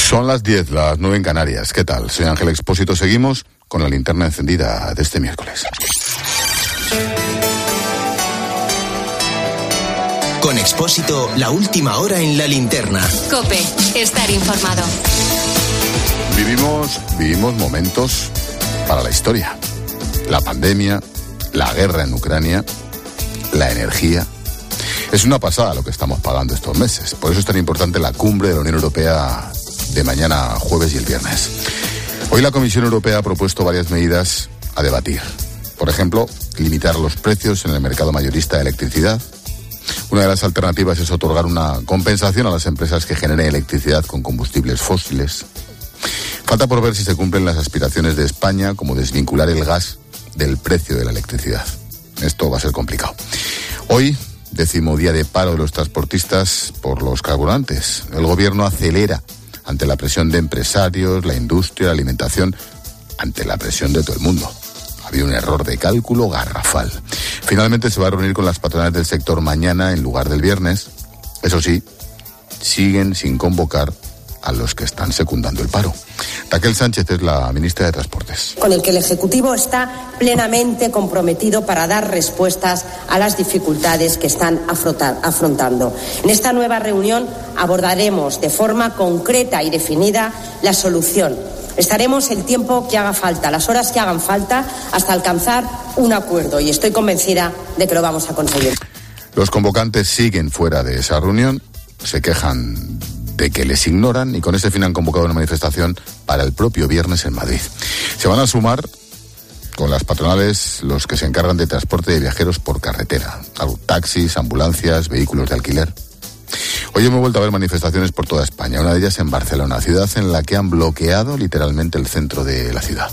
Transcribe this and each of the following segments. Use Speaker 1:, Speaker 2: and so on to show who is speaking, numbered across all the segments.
Speaker 1: Son las 10, las 9 en Canarias. ¿Qué tal? Soy Ángel Expósito. Seguimos con la linterna encendida de este miércoles.
Speaker 2: Con Expósito, la última hora en la linterna.
Speaker 3: COPE, estar informado.
Speaker 1: Vivimos momentos para la historia. La pandemia, la guerra en Ucrania, la energía. Es una pasada lo que estamos pagando estos meses. Por eso es tan importante la cumbre de la Unión Europea de mañana jueves y el viernes. Hoy la Comisión Europea ha propuesto varias medidas a debatir. Por ejemplo, limitar los precios en el mercado mayorista de electricidad. Una de las alternativas es otorgar una compensación a las empresas que generen electricidad con combustibles fósiles. Falta por ver si se cumplen las aspiraciones de España, como desvincular el gas del precio de la electricidad. Esto va a ser complicado. Hoy, 10º día de paro de los transportistas por los carburantes. El gobierno acelera ante la presión de empresarios, la industria, la alimentación, ante la presión de todo el mundo. Había un error de cálculo garrafal. Finalmente se va a reunir con las patronales del sector mañana en lugar del viernes. Eso sí, siguen sin convocar a los que están secundando el paro. Raquel Sánchez es la ministra de Transportes.
Speaker 4: Con el que el Ejecutivo está plenamente comprometido para dar respuestas a las dificultades que están afrontando. En esta nueva reunión abordaremos de forma concreta y definida la solución. Estaremos el tiempo que haga falta, las horas que hagan falta, hasta alcanzar un acuerdo, y estoy convencida de que lo vamos a conseguir.
Speaker 1: Los convocantes siguen fuera de esa reunión, se quejan de que les ignoran y con ese fin han convocado una manifestación para el propio viernes en Madrid. Se van a sumar con las patronales los que se encargan de transporte de viajeros por carretera, taxis, ambulancias, vehículos de alquiler. Hoy hemos vuelto a ver manifestaciones por toda España, una de ellas en Barcelona, ciudad en la que han bloqueado literalmente el centro de la ciudad.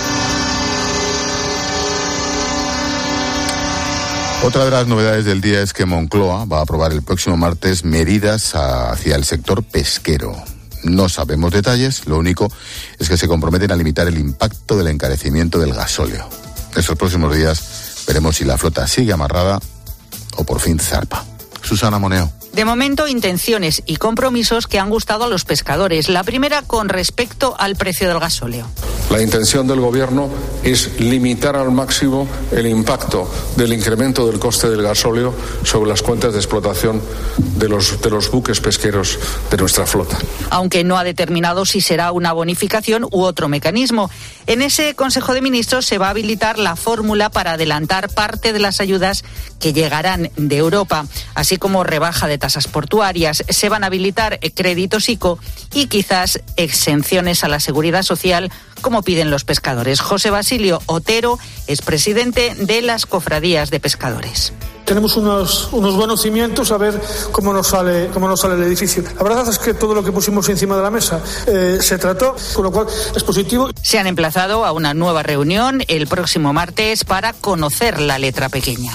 Speaker 1: Otra de las novedades del día es que Moncloa va a aprobar el próximo martes medidas hacia el sector pesquero. No sabemos detalles, lo único es que se comprometen a limitar el impacto del encarecimiento del gasóleo. Estos próximos días veremos si la flota sigue amarrada o por fin zarpa. Susana Moneo.
Speaker 5: De momento, intenciones y compromisos que han gustado a los pescadores. La primera con respecto al precio del gasóleo.
Speaker 6: La intención del Gobierno es limitar al máximo el impacto del incremento del coste del gasóleo sobre las cuentas de explotación de los buques pesqueros de nuestra flota.
Speaker 5: Aunque no ha determinado si será una bonificación u otro mecanismo. En ese Consejo de Ministros se va a habilitar la fórmula para adelantar parte de las ayudas que llegarán de Europa, así como rebaja de tasas portuarias. Se van a habilitar créditos ICO y quizás exenciones a la seguridad social, como piden los pescadores. José Basilio Otero es presidente de las cofradías de pescadores.
Speaker 7: Tenemos unos buenos cimientos, a ver cómo nos sale el edificio. La verdad es que todo lo que pusimos encima de la mesa se trató, con lo cual es positivo.
Speaker 5: Se han emplazado a una nueva reunión el próximo martes para conocer la letra pequeña.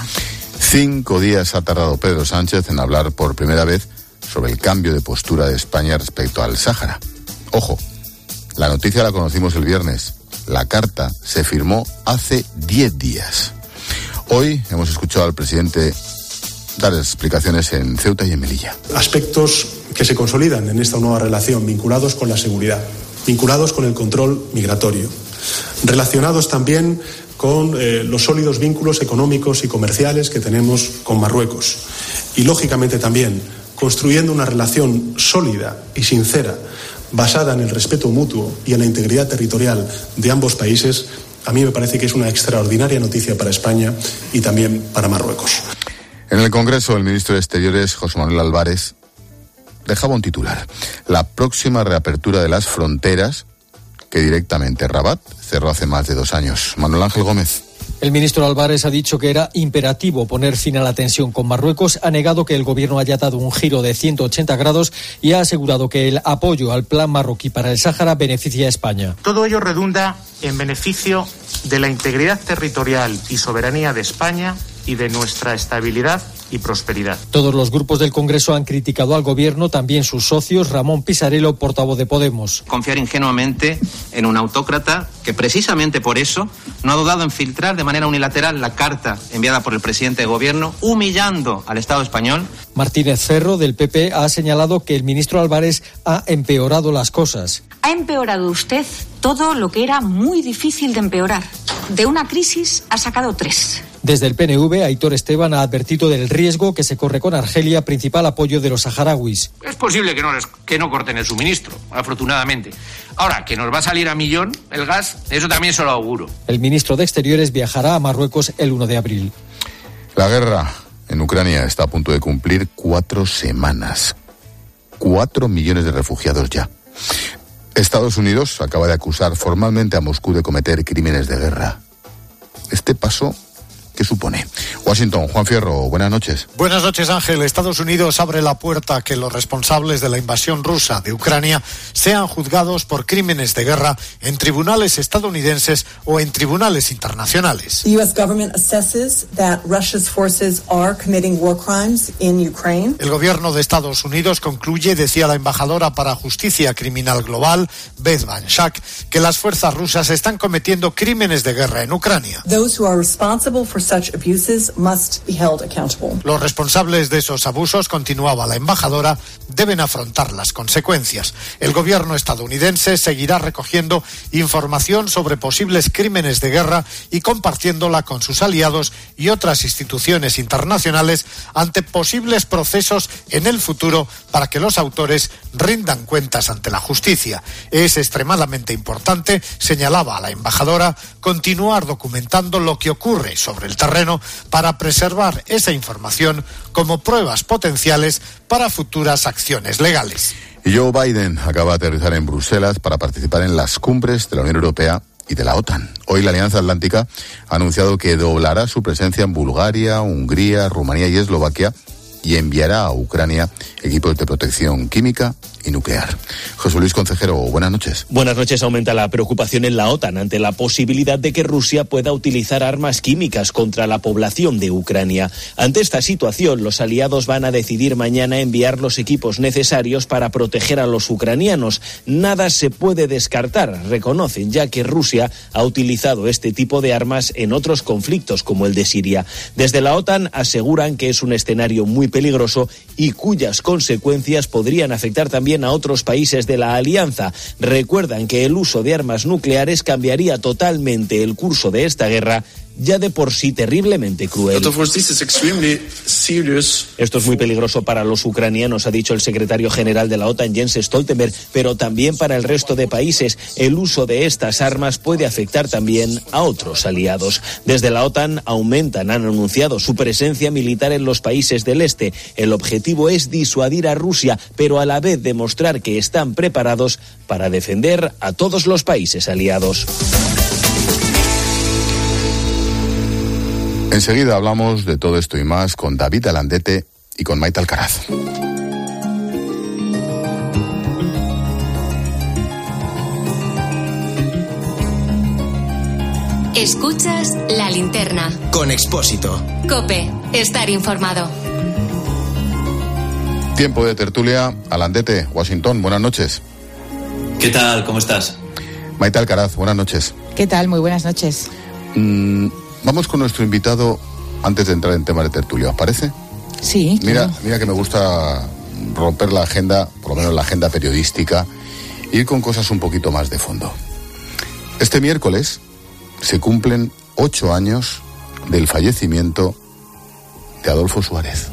Speaker 1: 5 días ha tardado Pedro Sánchez en hablar por primera vez sobre el cambio de postura de España respecto al Sáhara. Ojo, la noticia la conocimos el viernes. La carta se firmó hace 10 días. Hoy hemos escuchado al presidente dar explicaciones en Ceuta y en Melilla.
Speaker 8: Aspectos que se consolidan en esta nueva relación, vinculados con la seguridad, vinculados con el control migratorio, relacionados también con los sólidos vínculos económicos y comerciales que tenemos con Marruecos. Y, lógicamente, también construyendo una relación sólida y sincera, basada en el respeto mutuo y en la integridad territorial de ambos países. A mí me parece que es una extraordinaria noticia para España y también para Marruecos.
Speaker 1: En el Congreso, el ministro de Exteriores, José Manuel Álvarez, dejaba un titular: la próxima reapertura de las fronteras que directamente Rabat cerró hace más de 2 años. Manuel Ángel Gómez.
Speaker 9: El ministro Álvarez ha dicho que era imperativo poner fin a la tensión con Marruecos, ha negado que el gobierno haya dado un giro de 180 grados y ha asegurado que el apoyo al plan marroquí para el Sáhara beneficia a España.
Speaker 10: Todo ello redunda en beneficio de la integridad territorial y soberanía de España y de nuestra estabilidad y prosperidad.
Speaker 9: Todos los grupos del Congreso han criticado al Gobierno, también sus socios. Ramón Pisarello, portavoz de Podemos.
Speaker 11: Confiar ingenuamente en un autócrata que precisamente por eso no ha dudado en filtrar de manera unilateral la carta enviada por el presidente de Gobierno, humillando al Estado español.
Speaker 9: Martínez Ferro, del PP, ha señalado que el ministro Álvarez ha empeorado las cosas.
Speaker 12: Ha empeorado usted todo lo que era muy difícil de empeorar. De una crisis ha sacado 3.
Speaker 9: Desde el PNV, Aitor Esteban ha advertido del riesgo que se corre con Argelia, principal apoyo de los saharauis.
Speaker 13: Es posible que no corten el suministro, afortunadamente. Ahora, que nos va a salir a millón el gas, eso también se lo auguro.
Speaker 9: El ministro de Exteriores viajará a Marruecos el 1 de abril.
Speaker 1: La guerra en Ucrania está a punto de cumplir 4 semanas. 4 millones de refugiados ya. Estados Unidos acaba de acusar formalmente a Moscú de cometer crímenes de guerra. Este paso, ¿qué supone? Washington, Juan Fierro, buenas noches.
Speaker 14: Buenas noches, Ángel. Estados Unidos abre la puerta a que los responsables de la invasión rusa de Ucrania sean juzgados por crímenes de guerra en tribunales estadounidenses o en tribunales internacionales.
Speaker 15: The U.S. government assesses that Russia's forces are committing war crimes in Ukraine.
Speaker 14: El gobierno de Estados Unidos concluye, decía la embajadora para Justicia Criminal Global, Beth Van Schack, que las fuerzas rusas están cometiendo crímenes de guerra en Ucrania.
Speaker 15: Those who are responsible for such abuses must be held accountable.
Speaker 14: Los responsables de esos abusos, continuaba la embajadora, deben afrontar las consecuencias. El gobierno estadounidense seguirá recogiendo información sobre posibles crímenes de guerra y compartiéndola con sus aliados y otras instituciones internacionales ante posibles procesos en el futuro para que los autores rindan cuentas ante la justicia. Es extremadamente importante, señalaba la embajadora, continuar documentando lo que ocurre sobre el terreno para preservar esa información como pruebas potenciales para futuras acciones legales.
Speaker 1: Y Joe Biden acaba de aterrizar en Bruselas para participar en las cumbres de la Unión Europea y de la OTAN. Hoy la Alianza Atlántica ha anunciado que doblará su presencia en Bulgaria, Hungría, Rumanía y Eslovaquia y enviará a Ucrania equipos de protección química y nuclear. José Luis Concejero, buenas noches.
Speaker 16: Buenas noches. Aumenta la preocupación en la OTAN ante la posibilidad de que Rusia pueda utilizar armas químicas contra la población de Ucrania. Ante esta situación, los aliados van a decidir mañana enviar los equipos necesarios para proteger a los ucranianos. Nada se puede descartar, reconocen, ya que Rusia ha utilizado este tipo de armas en otros conflictos como el de Siria. Desde la OTAN aseguran que es un escenario muy peligroso y cuyas consecuencias podrían afectar también a otros países de la alianza. Recuerdan que el uso de armas nucleares cambiaría totalmente el curso de esta guerra, ya de por sí terriblemente cruel. Esto es muy peligroso para los ucranianos, ha dicho el secretario general de la OTAN, Jens Stoltenberg, pero también para el resto de países. El uso de estas armas puede afectar también a otros aliados. Desde la OTAN han anunciado su presencia militar en los países del este. El objetivo es disuadir a Rusia, pero a la vez demostrar que están preparados para defender a todos los países aliados.
Speaker 1: Enseguida hablamos de todo esto y más con David Alandete y con Maite Alcaraz.
Speaker 3: Escuchas La Linterna.
Speaker 2: Con Expósito.
Speaker 3: COPE. Estar informado.
Speaker 1: Tiempo de tertulia. Alandete, Washington, buenas noches.
Speaker 17: ¿Qué tal? ¿Cómo estás?
Speaker 1: Maite Alcaraz, buenas noches.
Speaker 18: ¿Qué tal? Muy buenas noches.
Speaker 1: Vamos con nuestro invitado antes de entrar en temas de tertulia, ¿os parece?
Speaker 18: Sí.
Speaker 1: Mira que me gusta romper la agenda, por lo menos la agenda periodística, ir con cosas un poquito más de fondo. Este miércoles se cumplen 8 años del fallecimiento de Adolfo Suárez.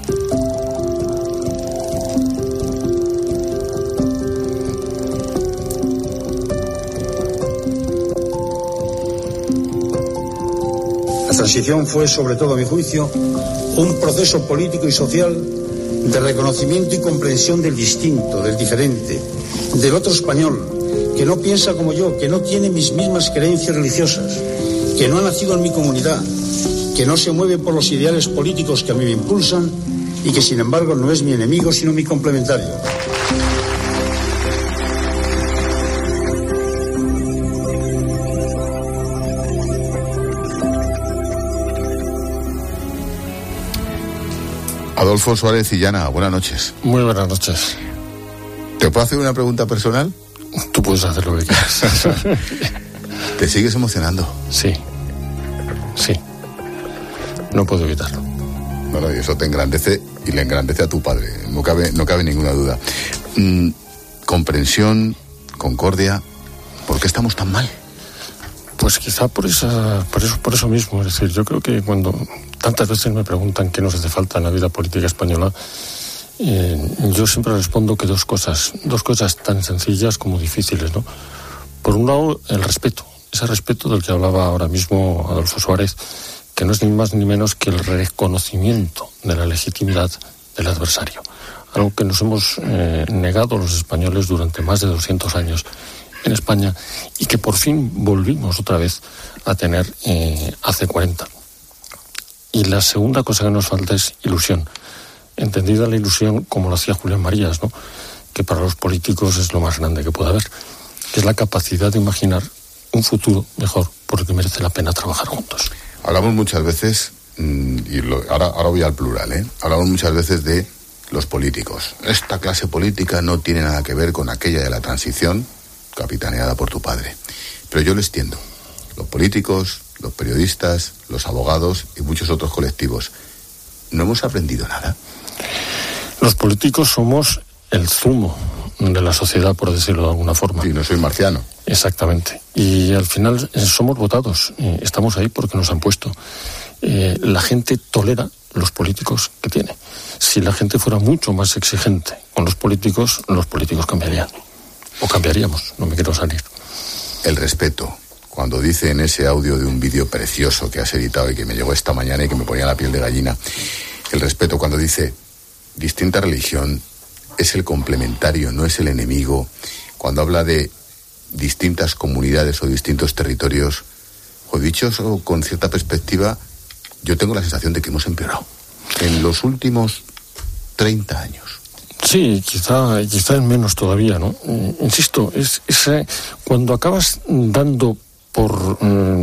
Speaker 19: La transición fue, sobre todo a mi juicio, un proceso político y social de reconocimiento y comprensión del distinto, del diferente, del otro español, que no piensa como yo, que no tiene mis mismas creencias religiosas, que no ha nacido en mi comunidad, que no se mueve por los ideales políticos que a mí me impulsan y que, sin embargo, no es mi enemigo, sino mi complementario.
Speaker 1: Adolfo Suárez Illana, buenas noches.
Speaker 6: Muy buenas noches.
Speaker 1: ¿Te puedo hacer una pregunta personal?
Speaker 6: Tú puedes hacer lo que quieras.
Speaker 1: ¿Te sigues emocionando?
Speaker 6: Sí. No puedo evitarlo.
Speaker 1: Bueno, y eso te engrandece y le engrandece a tu padre, no cabe ninguna duda. Comprensión, concordia, ¿por qué estamos tan mal?
Speaker 6: Pues quizá por eso mismo. Es decir, yo creo que cuando tantas veces me preguntan qué nos hace falta en la vida política española, yo siempre respondo que dos cosas tan sencillas como difíciles, ¿no? Por un lado, el respeto, ese respeto del que hablaba ahora mismo Adolfo Suárez, que no es ni más ni menos que el reconocimiento de la legitimidad del adversario, algo que nos hemos negado los españoles durante más de 200 años en España y que por fin volvimos otra vez a tener hace 40. Y la segunda cosa que nos falta es ilusión, entendida la ilusión como lo hacía Julián Marías, ¿no? Que para los políticos es lo más grande que puede haber, que es la capacidad de imaginar un futuro mejor por el que merece la pena trabajar juntos.
Speaker 1: Hablamos muchas veces, ahora voy al plural, hablamos muchas veces de los políticos. Esta clase política no tiene nada que ver con aquella de la transición capitaneada por tu padre. Pero yo lo extiendo. Los políticos, los periodistas, los abogados y muchos otros colectivos. ¿No hemos aprendido nada?
Speaker 6: Los políticos somos el zumo de la sociedad, por decirlo de alguna forma.
Speaker 1: Sí, no soy marciano.
Speaker 6: Exactamente. Y al final somos votados. Estamos ahí porque nos han puesto. La gente tolera los políticos que tiene. Si la gente fuera mucho más exigente con los políticos cambiarían. O cambiaríamos, no me quiero salir.
Speaker 1: El respeto. Cuando dice en ese audio de un vídeo precioso que has editado y que me llegó esta mañana y que me ponía la piel de gallina, el respeto cuando dice distinta religión es el complementario, no es el enemigo. Cuando habla de distintas comunidades o distintos territorios, o dicho eso con cierta perspectiva, yo tengo la sensación de que hemos empeorado en los últimos 30 años.
Speaker 6: Sí, quizá es menos todavía, ¿no? Insisto, es cuando acabas dando por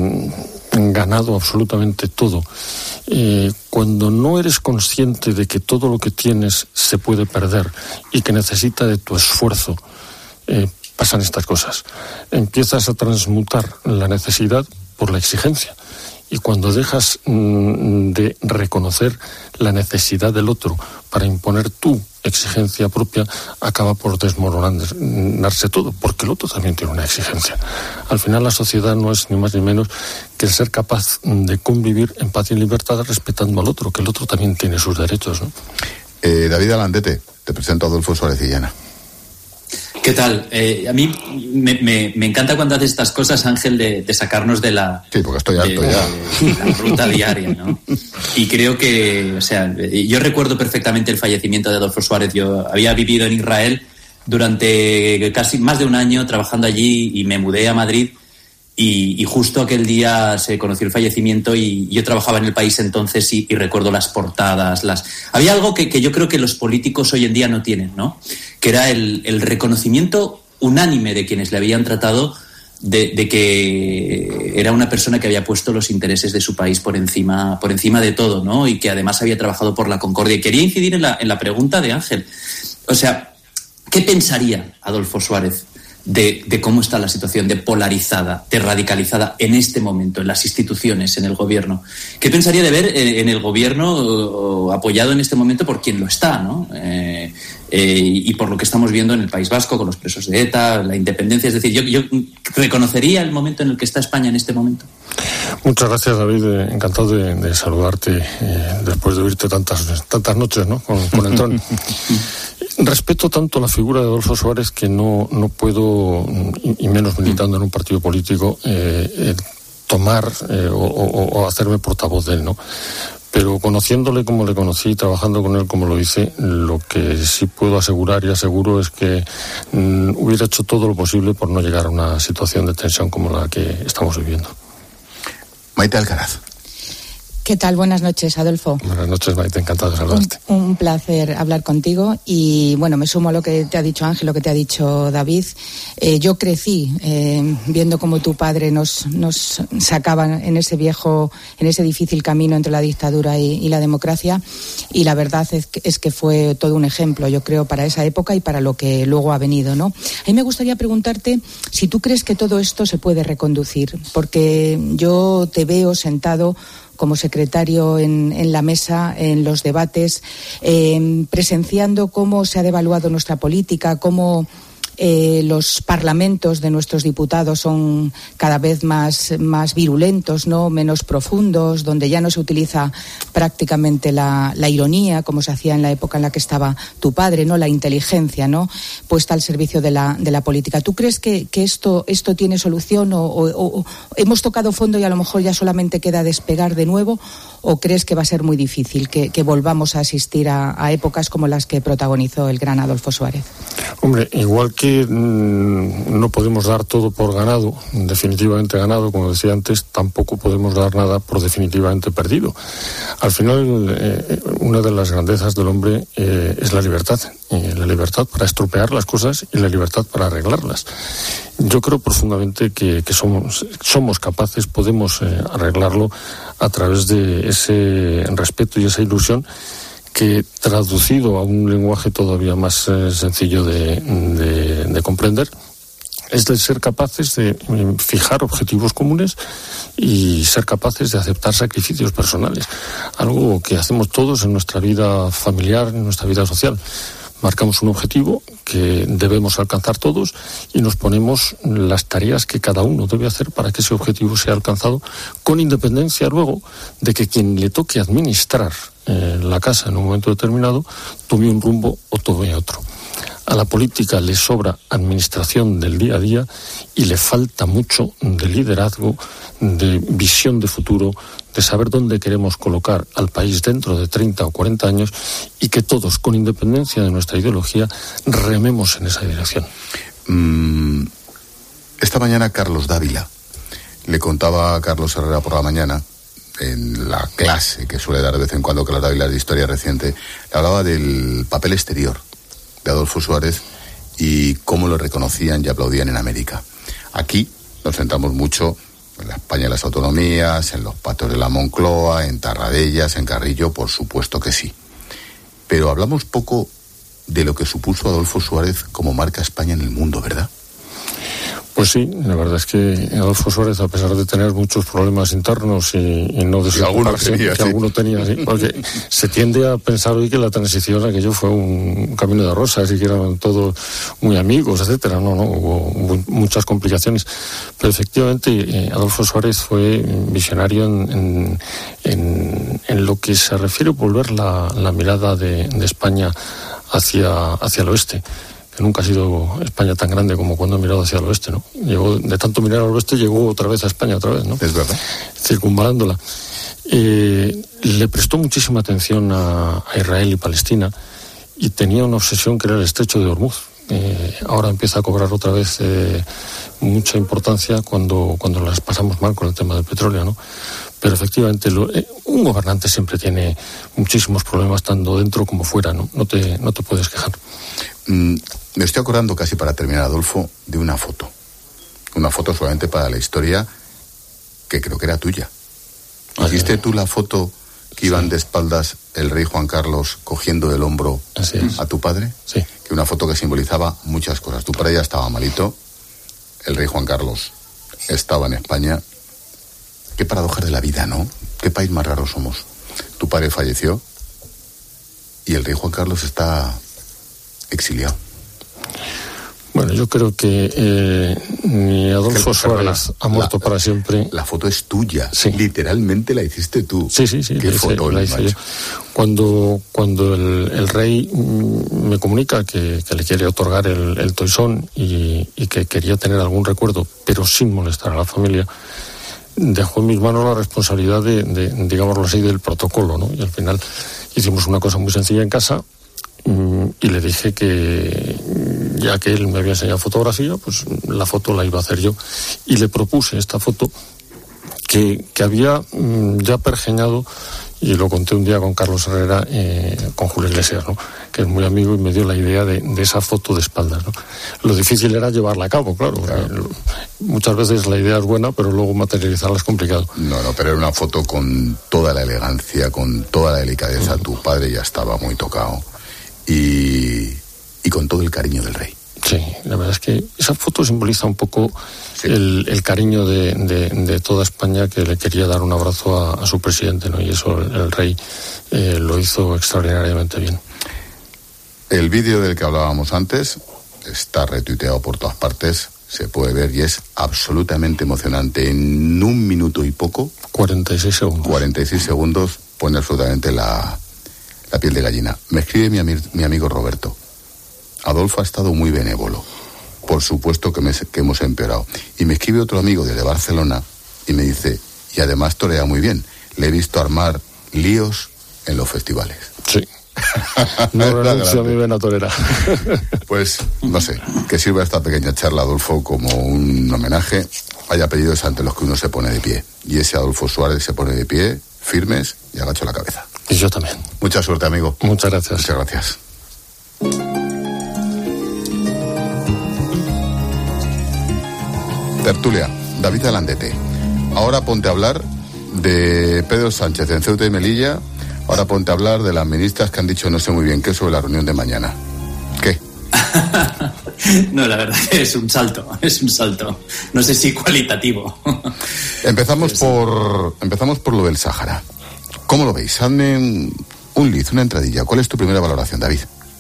Speaker 6: ganado absolutamente todo, cuando no eres consciente de que todo lo que tienes se puede perder y que necesita de tu esfuerzo, pasan estas cosas. Empiezas a transmutar la necesidad por la exigencia. Y cuando dejas de reconocer la necesidad del otro para imponer tu exigencia propia, acaba por desmoronarse todo, porque el otro también tiene una exigencia. Al final la sociedad no es ni más ni menos que el ser capaz de convivir en paz y en libertad respetando al otro, que el otro también tiene sus derechos, ¿no?
Speaker 1: David Alandete, te presento a Adolfo Suárez Illana.
Speaker 17: ¿Qué tal? A mí me encanta cuando haces estas cosas, Ángel, de sacarnos de la...
Speaker 1: Sí, porque estoy harto ya.
Speaker 17: La ruta diaria, ¿no? Y creo que, yo recuerdo perfectamente el fallecimiento de Adolfo Suárez. Yo había vivido en Israel durante casi más de un año trabajando allí y me mudé a Madrid y justo aquel día se conoció el fallecimiento y yo trabajaba en El País entonces y recuerdo las portadas. Había algo que yo creo que los políticos hoy en día no tienen, ¿no? Que era el reconocimiento unánime de quienes le habían tratado de que era una persona que había puesto los intereses de su país por encima de todo, ¿no? Y que además había trabajado por la concordia. Y quería incidir en la pregunta de Ángel. O sea, ¿qué pensaría Adolfo Suárez de cómo está la situación de polarizada, de radicalizada en este momento, en las instituciones, en el gobierno? ¿Qué pensaría de ver en el gobierno apoyado en este momento por quien lo está, ¿no? Y por lo que estamos viendo en el País Vasco con los presos de ETA, la independencia? Es decir, yo reconocería el momento en el que está España en este momento.
Speaker 6: Muchas gracias, David. Encantado de saludarte después de oírte tantas noches, ¿no? Con el trono. Respeto tanto la figura de Adolfo Suárez que no puedo, y menos militando en un partido político, tomar o hacerme portavoz de él, ¿no? Pero conociéndole como le conocí, trabajando con él como lo hice, lo que sí puedo asegurar y aseguro es que hubiera hecho todo lo posible por no llegar a una situación de tensión como la que estamos viviendo.
Speaker 1: Maite Alcaraz.
Speaker 18: ¿Qué tal? Buenas noches, Adolfo.
Speaker 6: Buenas noches, Maite, encantado de saludarte.
Speaker 18: Un placer hablar contigo y, bueno, me sumo a lo que te ha dicho Ángel, lo que te ha dicho David. Yo crecí viendo cómo tu padre nos sacaba en ese difícil camino entre la dictadura y la democracia, y la verdad es que fue todo un ejemplo, yo creo, para esa época y para lo que luego ha venido, ¿no? A mí me gustaría preguntarte si tú crees que todo esto se puede reconducir, porque yo te veo sentado como secretario en la mesa, en los debates, presenciando cómo se ha devaluado nuestra política, cómo los parlamentos de nuestros diputados son cada vez más virulentos, ¿no? Menos profundos, donde ya no se utiliza prácticamente la ironía, como se hacía en la época en la que estaba tu padre, ¿no? La inteligencia, ¿no? Puesta al servicio de la política. ¿Tú crees que esto tiene solución o hemos tocado fondo y a lo mejor ya solamente queda despegar de nuevo? ¿O crees que va a ser muy difícil que volvamos a asistir a épocas como las que protagonizó el gran Adolfo Suárez?
Speaker 6: Hombre, igual que no podemos dar todo por ganado, definitivamente ganado, como decía antes, tampoco podemos dar nada por definitivamente perdido. Al final, una de las grandezas del hombre es la libertad para estropear las cosas y la libertad para arreglarlas. Yo creo profundamente que somos capaces, podemos arreglarlo a través de ese respeto y esa ilusión que, traducido a un lenguaje todavía más sencillo de comprender, es de ser capaces de fijar objetivos comunes y ser capaces de aceptar sacrificios personales, algo que hacemos todos en nuestra vida familiar, en nuestra vida social. Marcamos un objetivo que debemos alcanzar todos y nos ponemos las tareas que cada uno debe hacer para que ese objetivo sea alcanzado, con independencia luego de que quien le toque administrar la casa en un momento determinado tome un rumbo o tome otro. A la política le sobra administración del día a día y le falta mucho de liderazgo, de visión de futuro, de saber dónde queremos colocar al país dentro de 30 o 40 años y que todos, con independencia de nuestra ideología, rememos en esa dirección.
Speaker 1: Esta mañana Carlos Dávila le contaba a Carlos Herrera por la mañana, en la clase que suele dar de vez en cuando Carlos Dávila de Historia Reciente, le hablaba del papel exterior de Adolfo Suárez y cómo lo reconocían y aplaudían en América. Aquí nos centramos mucho en la España de las autonomías, en los patos de la Moncloa, en Tarradellas, en Carrillo, por supuesto que sí. Pero hablamos poco de lo que supuso Adolfo Suárez como marca España en el mundo, ¿verdad?
Speaker 6: Pues sí, la verdad es que Adolfo Suárez, a pesar de tener muchos problemas internos y no desocuparse, que alguno tenía, sí, porque se tiende a pensar hoy que la transición aquello fue un camino de rosas y que eran todos muy amigos, etcétera. No, hubo muchas complicaciones. Pero efectivamente Adolfo Suárez fue visionario en lo que se refiere a volver la mirada de España hacia el oeste. Que nunca ha sido España tan grande como cuando ha mirado hacia el oeste, ¿no? De tanto mirar al oeste llegó otra vez a España, ¿no?
Speaker 1: Es verdad.
Speaker 6: Circunvalándola. Le prestó muchísima atención a Israel y Palestina y tenía una obsesión que era el estrecho de Hormuz. Ahora empieza a cobrar otra vez mucha importancia cuando las pasamos mal con el tema del petróleo, ¿no? Pero efectivamente un gobernante siempre tiene muchísimos problemas tanto dentro como fuera, ¿no? No te puedes quejar.
Speaker 1: Me estoy acordando, casi para terminar, Adolfo, de una foto solamente para la historia que creo que era tuya. ¿Hiciste tú la foto que iban de espaldas el rey Juan Carlos cogiendo del hombro a tu padre?
Speaker 6: Sí.
Speaker 1: Que una foto que simbolizaba muchas cosas. Tu padre ya estaba malito, el rey Juan Carlos estaba en España. Qué paradojas de la vida, ¿no? Qué país más raro somos. Tu padre falleció y el rey Juan Carlos está exiliado.
Speaker 6: Bueno, yo creo que ni Adolfo Suárez ha muerto para siempre.
Speaker 1: La foto es tuya,
Speaker 6: sí.
Speaker 1: Literalmente la hiciste tú.
Speaker 6: Sí.
Speaker 1: ¿Qué foto
Speaker 6: la hice yo? Cuando el rey me comunica que le quiere otorgar el toisón y que quería tener algún recuerdo, pero sin molestar a la familia, dejó en mis manos la responsabilidad de digámoslo así, del protocolo, ¿no? Y al final hicimos una cosa muy sencilla en casa y le dije que ya que él me había enseñado fotografía, pues la foto la iba a hacer yo y le propuse esta foto que había ya pergeñado, y lo conté un día con Carlos Herrera, con Julio Iglesias, ¿no?, que es muy amigo, y me dio la idea de esa foto de espaldas, ¿no? Lo difícil era llevarla a cabo, claro. Muchas veces la idea es buena, pero luego materializarla es complicado.
Speaker 1: No, pero era una foto con toda la elegancia, con toda la delicadeza. Tu padre ya estaba muy tocado y con todo el cariño del rey.
Speaker 6: Sí, la verdad es que esa foto simboliza un poco el cariño de toda España, que le quería dar un abrazo a su presidente, ¿no? Y eso el rey lo hizo extraordinariamente bien.
Speaker 1: El vídeo del que hablábamos antes está retuiteado por todas partes, se puede ver y es absolutamente emocionante. En 1 minuto y poco,
Speaker 6: 46
Speaker 1: segundos, pone absolutamente la piel de gallina. Me escribe mi amigo Roberto: Adolfo ha estado muy benévolo. Por supuesto que hemos empeorado. Y me escribe otro amigo desde Barcelona y me dice, y además torea muy bien. Le he visto armar líos en los festivales.
Speaker 6: Sí. No renuncio a mi vena torera.
Speaker 1: Pues, no sé, que sirva esta pequeña charla, Adolfo, como un homenaje. Hay apellidos ante los que uno se pone de pie. Y ese Adolfo Suárez se pone de pie, firmes, y agacho la cabeza.
Speaker 6: Y yo también.
Speaker 1: Mucha suerte, amigo.
Speaker 6: Muchas gracias.
Speaker 1: Muchas gracias. Tertulia, David Alandete. Ahora ponte a hablar de Pedro Sánchez en Ceuta y Melilla. Ahora ponte a hablar de las ministras que han dicho no sé muy bien qué sobre la reunión de mañana. ¿Qué?
Speaker 17: No, la verdad que es un salto. No sé si cualitativo.
Speaker 1: Empezamos por lo del Sáhara. ¿Cómo lo veis? Hazme un liz, una entradilla. ¿Cuál es tu primera valoración, David?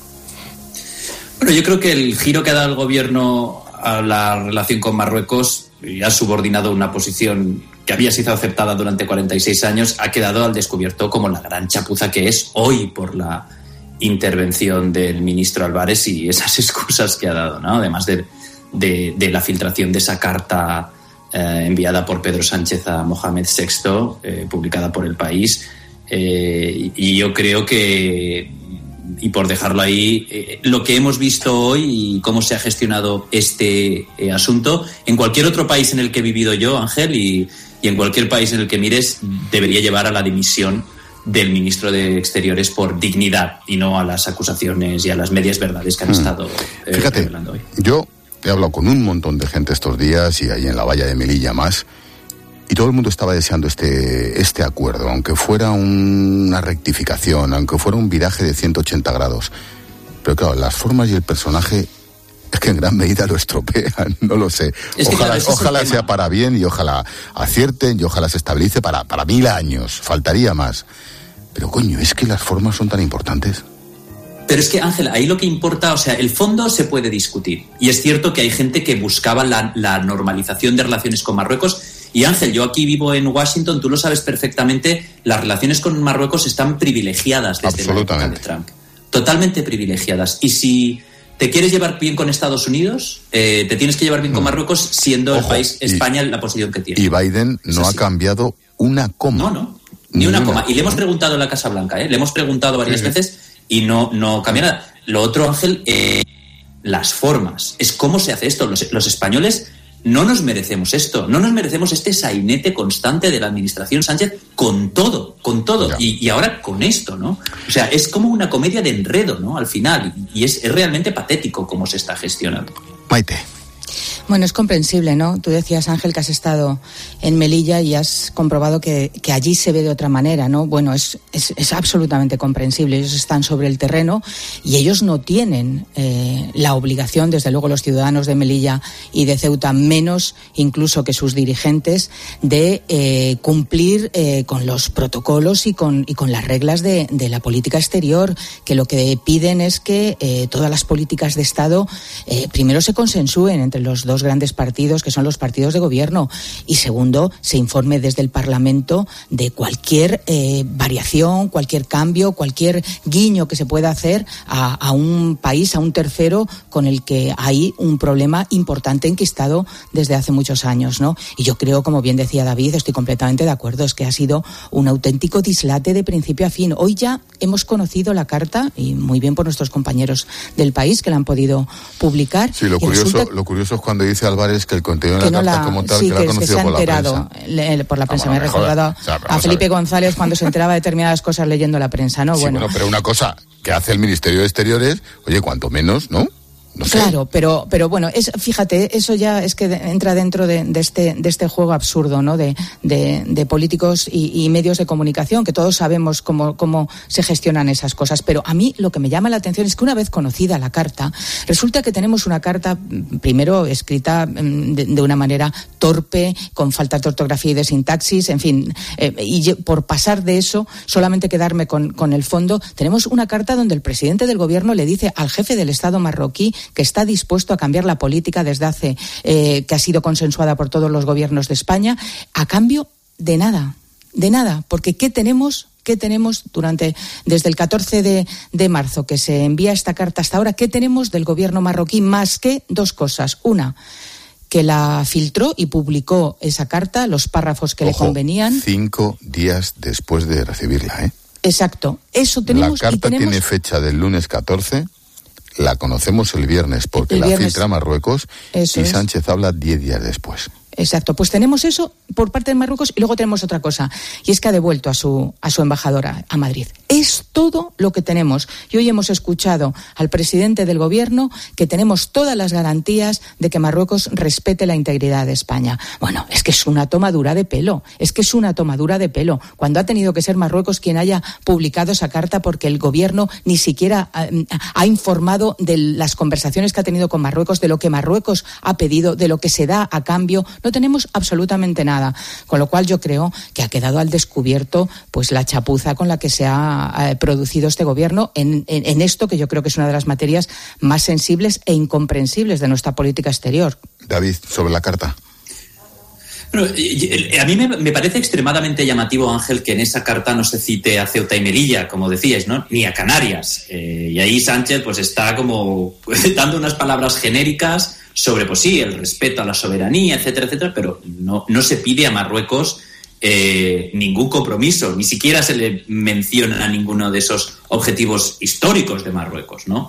Speaker 17: Bueno, yo creo que el giro que ha dado el gobierno a la relación con Marruecos y ha subordinado una posición que había sido aceptada durante 46 años, ha quedado al descubierto como la gran chapuza que es hoy por la intervención del ministro Álvarez y esas excusas que ha dado, ¿no? Además de la filtración de esa carta enviada por Pedro Sánchez a Mohamed VI, publicada por El País. Y yo creo que, y por dejarlo ahí, lo que hemos visto hoy y cómo se ha gestionado este asunto, en cualquier otro país en el que he vivido yo, Ángel, y en cualquier país en el que mires, debería llevar a la dimisión del ministro de Exteriores por dignidad y no a las acusaciones y a las medias verdades que han estado revelando hoy.
Speaker 1: Yo he hablado con un montón de gente estos días y ahí en la valla de Melilla más, y todo el mundo estaba deseando este acuerdo, aunque fuera una rectificación, aunque fuera un viraje de 180 grados. Pero claro, las formas y el personaje es que en gran medida lo estropean, no lo sé. Ojalá sea para bien y ojalá acierten y ojalá se estabilice para 1000 años, faltaría más. Pero coño, es que las formas son tan importantes.
Speaker 17: Pero es que, Ángel, ahí lo que importa, o sea, el fondo se puede discutir. Y es cierto que hay gente que buscaba la normalización de relaciones con Marruecos. Y Ángel, yo aquí vivo en Washington, tú lo sabes perfectamente, las relaciones con Marruecos están privilegiadas desde la época de Trump. Totalmente privilegiadas. Y si te quieres llevar bien con Estados Unidos, te tienes que llevar bien con Marruecos, siendo el país, España, la posición que tiene.
Speaker 1: Y Biden no ha cambiado una coma.
Speaker 17: No, ni una coma. Y le hemos preguntado en la Casa Blanca, le hemos preguntado varias veces y no cambia nada. Lo otro, Ángel, las formas. Es cómo se hace esto. Los españoles no nos merecemos esto. No nos merecemos este sainete constante de la administración Sánchez con todo. Y ahora con esto, ¿no? O sea, es como una comedia de enredo, ¿no? Al final. Y es realmente patético cómo se está gestionando.
Speaker 1: Maite.
Speaker 18: Bueno, es comprensible, ¿no? Tú decías, Ángel, que has estado en Melilla y has comprobado que allí se ve de otra manera, ¿no? Bueno, es absolutamente comprensible. Ellos están sobre el terreno y ellos no tienen la obligación, desde luego los ciudadanos de Melilla y de Ceuta, menos incluso que sus dirigentes, de cumplir con los protocolos y con las reglas de la política exterior, que lo que piden es que todas las políticas de Estado primero se consensúen entre los dos grandes partidos, que son los partidos de gobierno, y segundo, se informe desde el Parlamento de cualquier variación, cualquier cambio, cualquier guiño que se pueda hacer a un país, a un tercero con el que hay un problema importante enquistado desde hace muchos años, ¿no? Y yo creo, como bien decía David, estoy completamente de acuerdo, es que ha sido un auténtico dislate de principio a fin. Hoy ya hemos conocido la carta, y muy bien por nuestros compañeros del País que la han podido publicar.
Speaker 1: Sí, lo curioso es cuando cuando dice Álvarez que el contenido de
Speaker 18: que
Speaker 1: la
Speaker 18: no
Speaker 1: carta como tal,
Speaker 18: sí,
Speaker 1: que la ha conocido
Speaker 18: se
Speaker 1: por
Speaker 18: ha enterado
Speaker 1: la prensa.
Speaker 18: Por la prensa.
Speaker 1: Bueno,
Speaker 18: Me he recordado a Felipe González cuando se enteraba de determinadas cosas leyendo la prensa, ¿no?
Speaker 1: Sí, bueno, pero una cosa que hace el Ministerio de Exteriores, oye, cuanto menos, ¿no? No sé.
Speaker 18: Claro, pero bueno, fíjate, eso ya es que entra dentro de este juego absurdo, ¿no? De políticos y medios de comunicación, que todos sabemos cómo se gestionan esas cosas. Pero a mí lo que me llama la atención es que una vez conocida la carta, resulta que tenemos una carta, primero escrita de una manera torpe, con faltas de ortografía y de sintaxis, en fin, y por pasar de eso, solamente quedarme con el fondo, tenemos una carta donde el presidente del gobierno le dice al jefe del Estado marroquí que está dispuesto a cambiar la política desde hace, que ha sido consensuada por todos los gobiernos de España, a cambio de nada, porque ¿qué tenemos desde el 14 de marzo que se envía esta carta hasta ahora? ¿Qué tenemos del gobierno marroquí más que dos cosas? Una, que la filtró y publicó esa carta, los párrafos que le convenían.
Speaker 1: 5 días después de recibirla, ¿eh?
Speaker 18: Exacto, eso tenemos.
Speaker 1: La carta tiene fecha del lunes 14. La conocemos el viernes porque la filtra Marruecos y Sánchez habla 10 días después.
Speaker 18: Exacto, pues tenemos eso por parte de Marruecos y luego tenemos otra cosa, y es que ha devuelto a su embajadora a Madrid. Es todo lo que tenemos. Y hoy hemos escuchado al presidente del gobierno que tenemos todas las garantías de que Marruecos respete la integridad de España. Bueno, es que es una tomadura de pelo, cuando ha tenido que ser Marruecos quien haya publicado esa carta, porque el gobierno ni siquiera ha informado de las conversaciones que ha tenido con Marruecos, de lo que Marruecos ha pedido, de lo que se da a cambio. No tenemos absolutamente nada, con lo cual yo creo que ha quedado al descubierto pues la chapuza con la que se ha producido este gobierno en esto que yo creo que es una de las materias más sensibles e incomprensibles de nuestra política exterior.
Speaker 1: David, sobre la carta.
Speaker 17: Bueno, a mí me parece extremadamente llamativo, Ángel, que en esa carta no se cite a Ceuta y Melilla, como decíais, ¿no? Ni a Canarias. Y ahí Sánchez pues está como dando unas palabras genéricas sobre, pues sí, el respeto a la soberanía, etcétera, etcétera, pero no se pide a Marruecos ningún compromiso, ni siquiera se le menciona a ninguno de esos objetivos históricos de Marruecos, ¿no?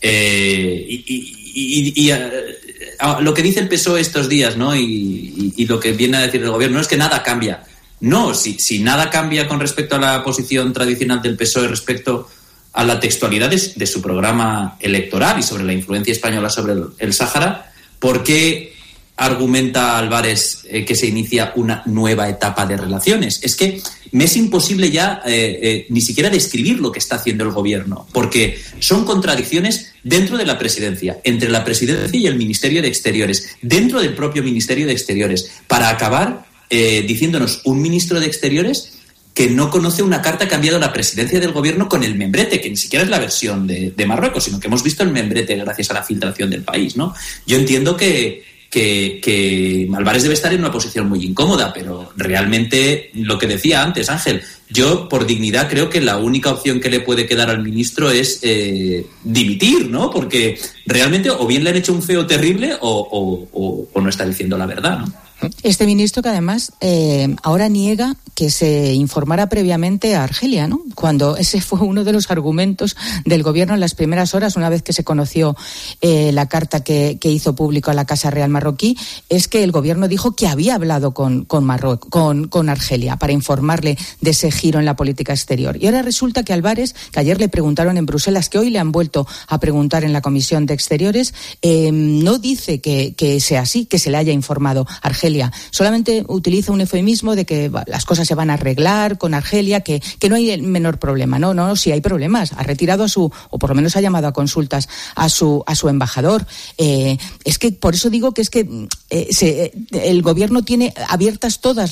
Speaker 17: Lo que dice el PSOE estos días, ¿no? Y lo que viene a decir el gobierno es que nada cambia. No, si nada cambia con respecto a la posición tradicional del PSOE respecto a la textualidad de su programa electoral y sobre la influencia española sobre el Sáhara, ¿por qué argumenta Álvarez que se inicia una nueva etapa de relaciones? Es que me es imposible ya ni siquiera describir lo que está haciendo el gobierno, porque son contradicciones dentro de la presidencia, entre la presidencia y el Ministerio de Exteriores, dentro del propio Ministerio de Exteriores, para acabar diciéndonos un ministro de Exteriores que no conoce una carta que ha enviado la presidencia del gobierno con el membrete, que ni siquiera es la versión de Marruecos, sino que hemos visto el membrete gracias a la filtración del país, ¿no? Yo entiendo que Álvarez debe estar en una posición muy incómoda, pero realmente lo que decía antes, Ángel, yo por dignidad creo que la única opción que le puede quedar al ministro es dimitir, ¿no? Porque realmente o bien le han hecho un feo terrible o no está diciendo la verdad, ¿no?
Speaker 18: Este ministro que además ahora niega que se informara previamente a Argelia, ¿no? Cuando ese fue uno de los argumentos del gobierno en las primeras horas, una vez que se conoció la carta que hizo público a la Casa Real marroquí, es que el gobierno dijo que había hablado con Argelia para informarle de ese giro en la política exterior. Y ahora resulta que Álvarez, que ayer le preguntaron en Bruselas, que hoy le han vuelto a preguntar en la Comisión de Exteriores, no dice que sea así, que se le haya informado a Argelia. Solamente utiliza un eufemismo de que las cosas se van a arreglar con Argelia, que no hay el menor problema. No, sí hay problemas. Ha retirado o por lo menos ha llamado a consultas a su embajador. Es que por eso digo que es que el gobierno tiene abiertas todas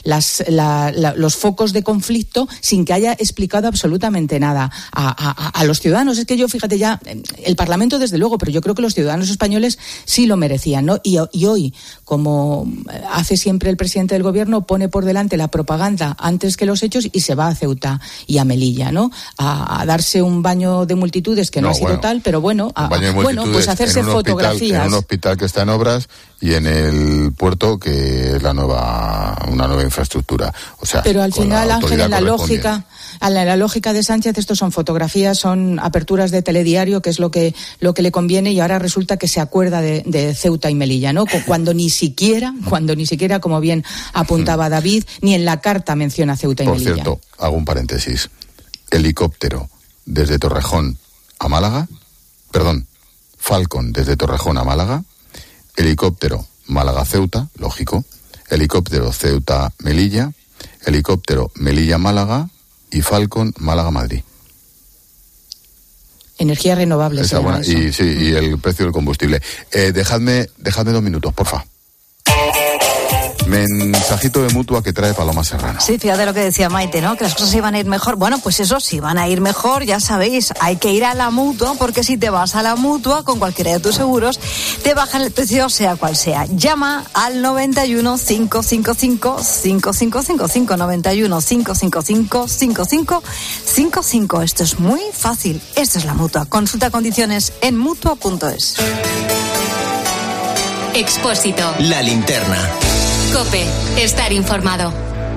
Speaker 18: los focos de conflicto sin que haya explicado absolutamente nada a los ciudadanos. Es que yo, fíjate, ya el Parlamento desde luego, pero yo creo que los ciudadanos españoles sí lo merecían, ¿no? Y hoy, como hace siempre el presidente del gobierno, pone por delante la propaganda antes que los hechos y se va a Ceuta y a Melilla, ¿no? A darse un baño de multitudes que no ha sido tal, pero bueno, pues hacerse fotografías.
Speaker 1: En un hospital que está en obras y en el puerto, que es una nueva infraestructura. O sea,
Speaker 18: pero al final, Ángel, en la lógica de Sánchez, estos son fotografías, son aperturas de telediario, que es lo que le conviene, y ahora resulta que se acuerda de Ceuta y Melilla, ¿no? Cuando ni siquiera, como bien apuntaba David, ni en la carta menciona Ceuta y Melilla.
Speaker 1: Por cierto, hago un paréntesis. Helicóptero desde Torrejón a Málaga, Falcon desde Torrejón a Málaga, helicóptero Málaga-Ceuta, lógico, helicóptero Ceuta-Melilla, helicóptero Melilla-Málaga y Falcon Málaga-Madrid.
Speaker 18: Energías renovables.
Speaker 1: Y el precio del combustible. Dejadme 2 minutos, porfa. Mensajito de Mutua que trae Paloma Serrano.
Speaker 20: Sí, fíjate lo que decía Maite, ¿no? Que las cosas iban a ir mejor. Bueno, pues eso, si van a ir mejor, ya sabéis, hay que ir a la Mutua, porque si te vas a la Mutua con cualquiera de tus seguros, te bajan el precio sea cual sea. Llama al 91 555 5555 91 555 5555. Esto es muy fácil. Esto es la Mutua. Consulta condiciones en mutua.es.
Speaker 3: Expósito.
Speaker 2: La linterna.
Speaker 3: COPE. Estar informado.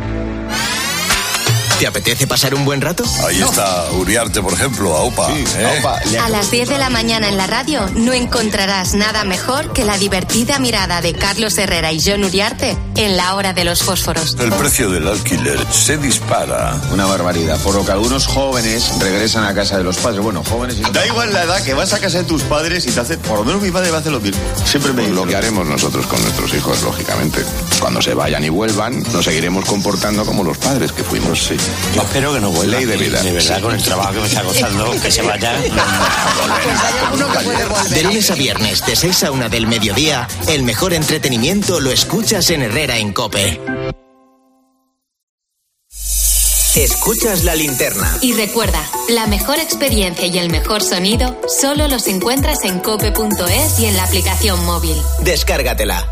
Speaker 2: ¿Te apetece pasar un buen rato?
Speaker 21: Ahí está Uriarte, por ejemplo, AUPA. Sí,
Speaker 2: AUPA.
Speaker 3: A las 10 de la mañana en la radio no encontrarás nada mejor que la divertida mirada de Carlos Herrera y Jon Uriarte en La Hora de los Fósforos.
Speaker 21: El precio del alquiler se dispara.
Speaker 22: Una barbaridad, por lo que algunos jóvenes regresan a casa de los padres. Bueno, jóvenes y...
Speaker 21: Da igual la edad, que vas a casa de tus padres y te hace... Por lo menos mi padre va a hacer lo mismo. Siempre me dice...
Speaker 22: Lo que haremos nosotros con nuestros hijos, lógicamente. Cuando se vayan y vuelvan, nos seguiremos comportando como los padres que fuimos, sí.
Speaker 21: Yo espero que no vuelva.
Speaker 22: Ley de vida.
Speaker 21: De verdad, con el trabajo que me está costando, que se vaya.
Speaker 2: De lunes a viernes, de 6 a 1 del mediodía, el mejor entretenimiento lo escuchas en Herrera en COPE. Escuchas la linterna.
Speaker 3: Y recuerda, la mejor experiencia y el mejor sonido solo los encuentras en cope.es y en la aplicación móvil.
Speaker 2: Descárgatela.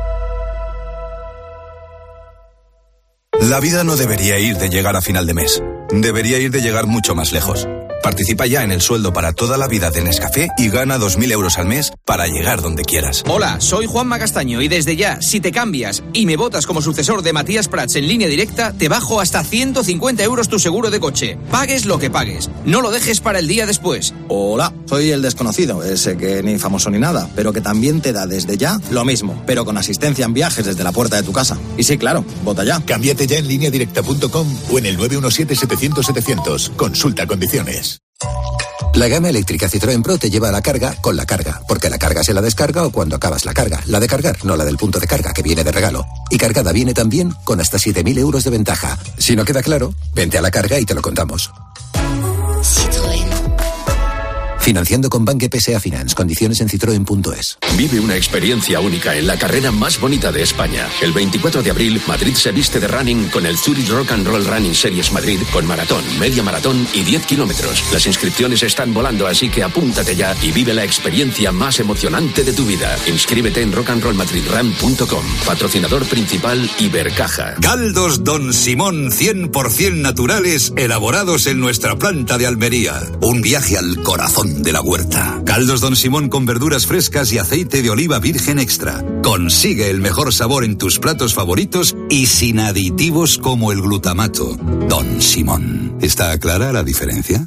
Speaker 23: La vida no debería ir de llegar a final de mes. Debería ir de llegar mucho más lejos. Participa ya en el sueldo para toda la vida de Nescafé y gana 2.000 euros al mes para llegar donde quieras.
Speaker 24: Hola, soy Juanma Castaño y desde ya, si te cambias y me votas como sucesor de Matías Prats en Línea Directa, te bajo hasta 150 euros tu seguro de coche. Pagues lo que pagues. No lo dejes para el día después.
Speaker 25: Hola, soy el desconocido, ese que ni famoso ni nada, pero que también te da desde ya lo mismo, pero con asistencia en viajes desde la puerta de tu casa. Y sí, claro, vota ya.
Speaker 26: Cámbiate ya en lineadirecta.com o en el 917-700-700. Consulta condiciones.
Speaker 27: La gama eléctrica Citroën Pro te lleva a la carga con la carga, porque la carga se la descarga o cuando acabas la carga. La de cargar, no la del punto de carga, que viene de regalo. Y cargada viene también con hasta 7.000 euros de ventaja. Si no queda claro, vente a la carga y te lo contamos.
Speaker 3: Citroën.
Speaker 27: Financiando con Banque PSA Finance. Condiciones en citroen.es.
Speaker 28: Vive una experiencia única en la carrera más bonita de España. El 24 de abril, Madrid se viste de running con el Zurich Rock and Roll Running Series Madrid, con maratón, media maratón y 10 kilómetros. Las inscripciones están volando, así que apúntate ya y vive la experiencia más emocionante de tu vida. Inscríbete en rockandrollmadridrun.com. Patrocinador principal Ibercaja.
Speaker 29: Caldos Don Simón 100% naturales, elaborados en nuestra planta de Almería. Un viaje al corazón de la huerta. Caldos Don Simón con verduras frescas y aceite de oliva virgen extra. Consigue el mejor sabor en tus platos favoritos y sin aditivos como el glutamato. Don Simón. ¿Está clara la diferencia?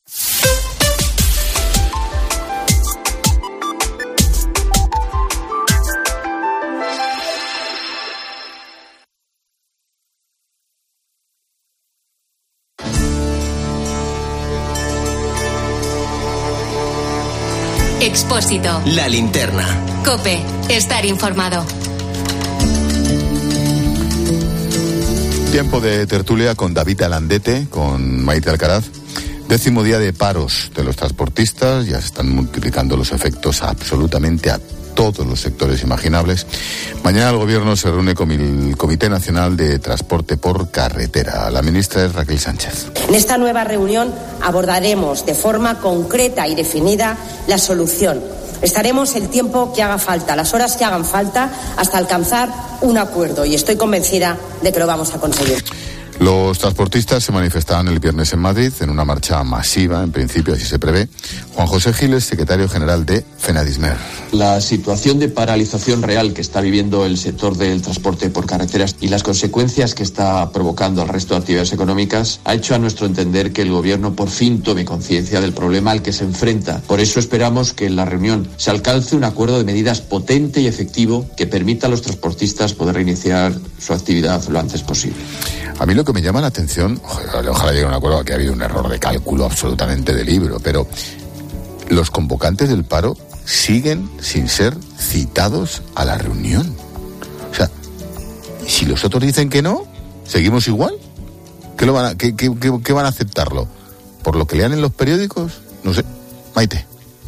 Speaker 3: Expósito.
Speaker 2: La linterna.
Speaker 3: COPE. Estar informado.
Speaker 1: Tiempo de tertulia con David Alandete, con Maite Alcaraz. 10º día de paros de los transportistas. Ya se están multiplicando los efectos absolutamente a todos los sectores imaginables. Mañana el Gobierno se reúne con el Comité Nacional de Transporte por Carretera. La ministra es Raquel Sánchez.
Speaker 4: En esta nueva reunión abordaremos de forma concreta y definida la solución. Estaremos el tiempo que haga falta, las horas que hagan falta, hasta alcanzar un acuerdo, y estoy convencida de que lo vamos a conseguir.
Speaker 1: Los transportistas se manifestaban el viernes en Madrid en una marcha masiva, en principio así se prevé. Juan José Giles, secretario general de FENADISMER.
Speaker 5: La situación de paralización real que está viviendo el sector del transporte por carreteras y las consecuencias que está provocando al resto de actividades económicas ha hecho a nuestro entender que el Gobierno por fin tome conciencia del problema al que se enfrenta. Por eso esperamos que en la reunión se alcance un acuerdo de medidas potente y efectivo que permita a los transportistas poder reiniciar su actividad lo antes posible.
Speaker 1: A mí lo que me llama la atención, ojalá llegue a un acuerdo, que ha habido un error de cálculo absolutamente de libro, pero los convocantes del paro siguen sin ser citados a la reunión. O sea, si los otros dicen que no, ¿seguimos igual? ¿Qué van a aceptarlo? ¿Por lo que lean en los periódicos? No sé. Maite.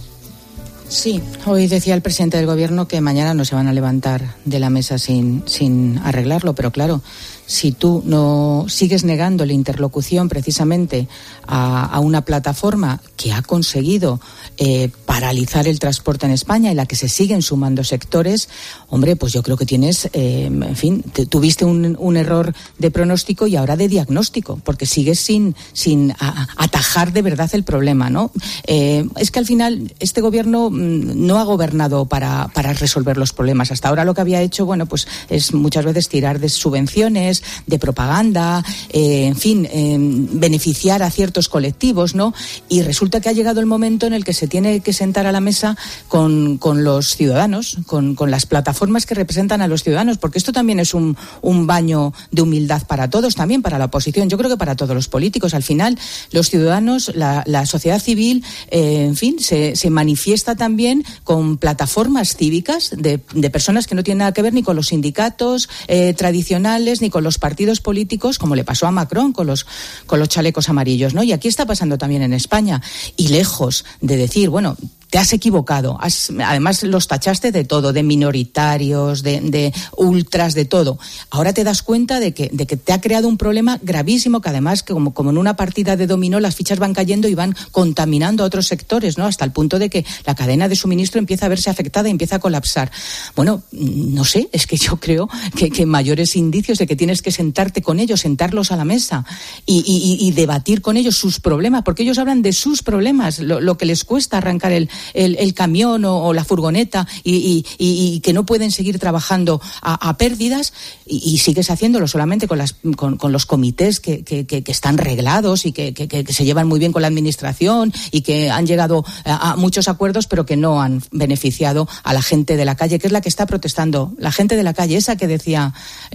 Speaker 18: Sí, hoy decía el presidente del Gobierno que mañana no se van a levantar de la mesa sin arreglarlo, pero claro, si tú no sigues negando la interlocución precisamente a una plataforma que ha conseguido paralizar el transporte en España y en la que se siguen sumando sectores, hombre, pues yo creo que tienes, tuviste un error de pronóstico y ahora de diagnóstico, porque sigues sin atajar de verdad el problema, ¿no? Es que al final este Gobierno no ha gobernado para resolver los problemas. Hasta ahora lo que había hecho, bueno, pues es muchas veces tirar de subvenciones, de propaganda, beneficiar a ciertos colectivos, ¿no? Y resulta que ha llegado el momento en el que se tiene que sentar a la mesa con los ciudadanos, con las plataformas que representan a los ciudadanos, porque esto también es un baño de humildad para todos, también para la oposición, yo creo que para todos los políticos. Al final, los ciudadanos, la sociedad civil, se manifiesta también con plataformas cívicas de personas que no tienen nada que ver ni con los sindicatos tradicionales, ni con los partidos políticos, como le pasó a Macron con los chalecos amarillos, ¿no? Y aquí está pasando también en España. Y lejos de decir, bueno, te has equivocado, además los tachaste de todo, de minoritarios, de ultras, de todo. Ahora te das cuenta de que te ha creado un problema gravísimo, que además, que como en una partida de dominó, las fichas van cayendo y van contaminando a otros sectores, ¿no? Hasta el punto de que la cadena de suministro empieza a verse afectada y empieza a colapsar. Bueno, no sé, es que yo creo que mayores indicios de que tienes que sentarte con ellos, sentarlos a la mesa y debatir con ellos sus problemas, porque ellos hablan de sus problemas, lo que les cuesta arrancar el camión o la furgoneta y que no pueden seguir trabajando a pérdidas y sigues haciéndolo solamente con los comités que están reglados y que se llevan muy bien con la administración y que han llegado a muchos acuerdos, pero que no han beneficiado a la gente de la calle, que es la que está protestando, la gente de la calle, esa que decía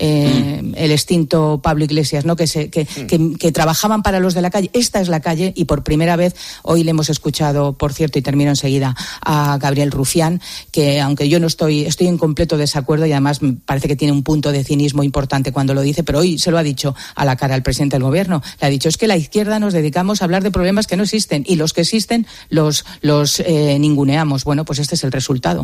Speaker 18: el extinto Pablo Iglesias, ¿no? Que trabajaban para los de la calle. Esta es la calle y por primera vez hoy le hemos escuchado, por cierto, y termino enseguida, a Gabriel Rufián, que aunque yo no estoy en completo desacuerdo y además me parece que tiene un punto de cinismo importante cuando lo dice, pero hoy se lo ha dicho a la cara al presidente del Gobierno. Le ha dicho, es que la izquierda nos dedicamos a hablar de problemas que no existen y los que existen los ninguneamos. Bueno, pues este es el resultado.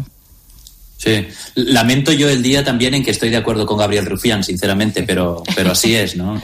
Speaker 17: Sí, lamento yo el día también en que estoy de acuerdo con Gabriel Rufián, sinceramente, pero así es, ¿no?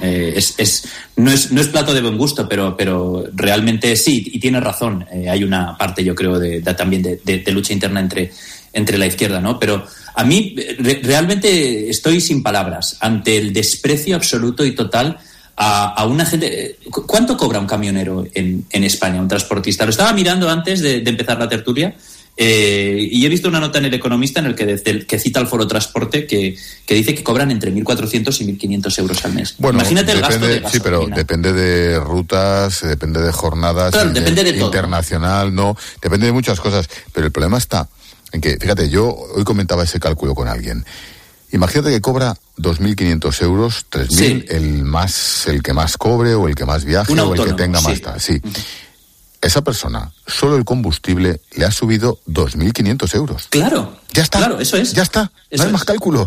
Speaker 17: No es plato de buen gusto, pero realmente sí, y tiene razón. Hay una parte, yo creo, también de lucha interna entre la izquierda, ¿no? Pero a mí realmente estoy sin palabras ante el desprecio absoluto y total a una gente. ¿Cuánto cobra un camionero en España, un transportista? Lo estaba mirando antes de empezar la tertulia. Y he visto una nota en El Economista en el que cita al Foro Transporte que dice que cobran entre 1.400 y 1.500 euros al mes.
Speaker 1: Bueno,
Speaker 17: imagínate el gasto de gasolina.
Speaker 1: Sí, pero depende de rutas, depende de jornadas,
Speaker 17: claro, depende de todo.
Speaker 1: Internacional, no, depende de muchas cosas. Pero el problema está en que, fíjate, yo hoy comentaba ese cálculo con alguien. Imagínate que cobra 2.500 euros, 3.000, sí. el que más cobre o el que más viaje o el que tenga más tal, sí. Esa persona, solo el combustible le ha subido 2.500 euros.
Speaker 17: Claro.
Speaker 1: Ya está.
Speaker 17: Claro, eso es.
Speaker 1: Ya está. No hay más cálculo.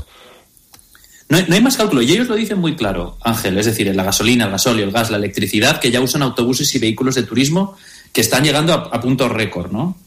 Speaker 17: No hay más cálculo. Y ellos lo dicen muy claro, Ángel. Es decir, la gasolina, el gasóleo, el gas, la electricidad, que ya usan autobuses y vehículos de turismo que están llegando a puntos récord, ¿no?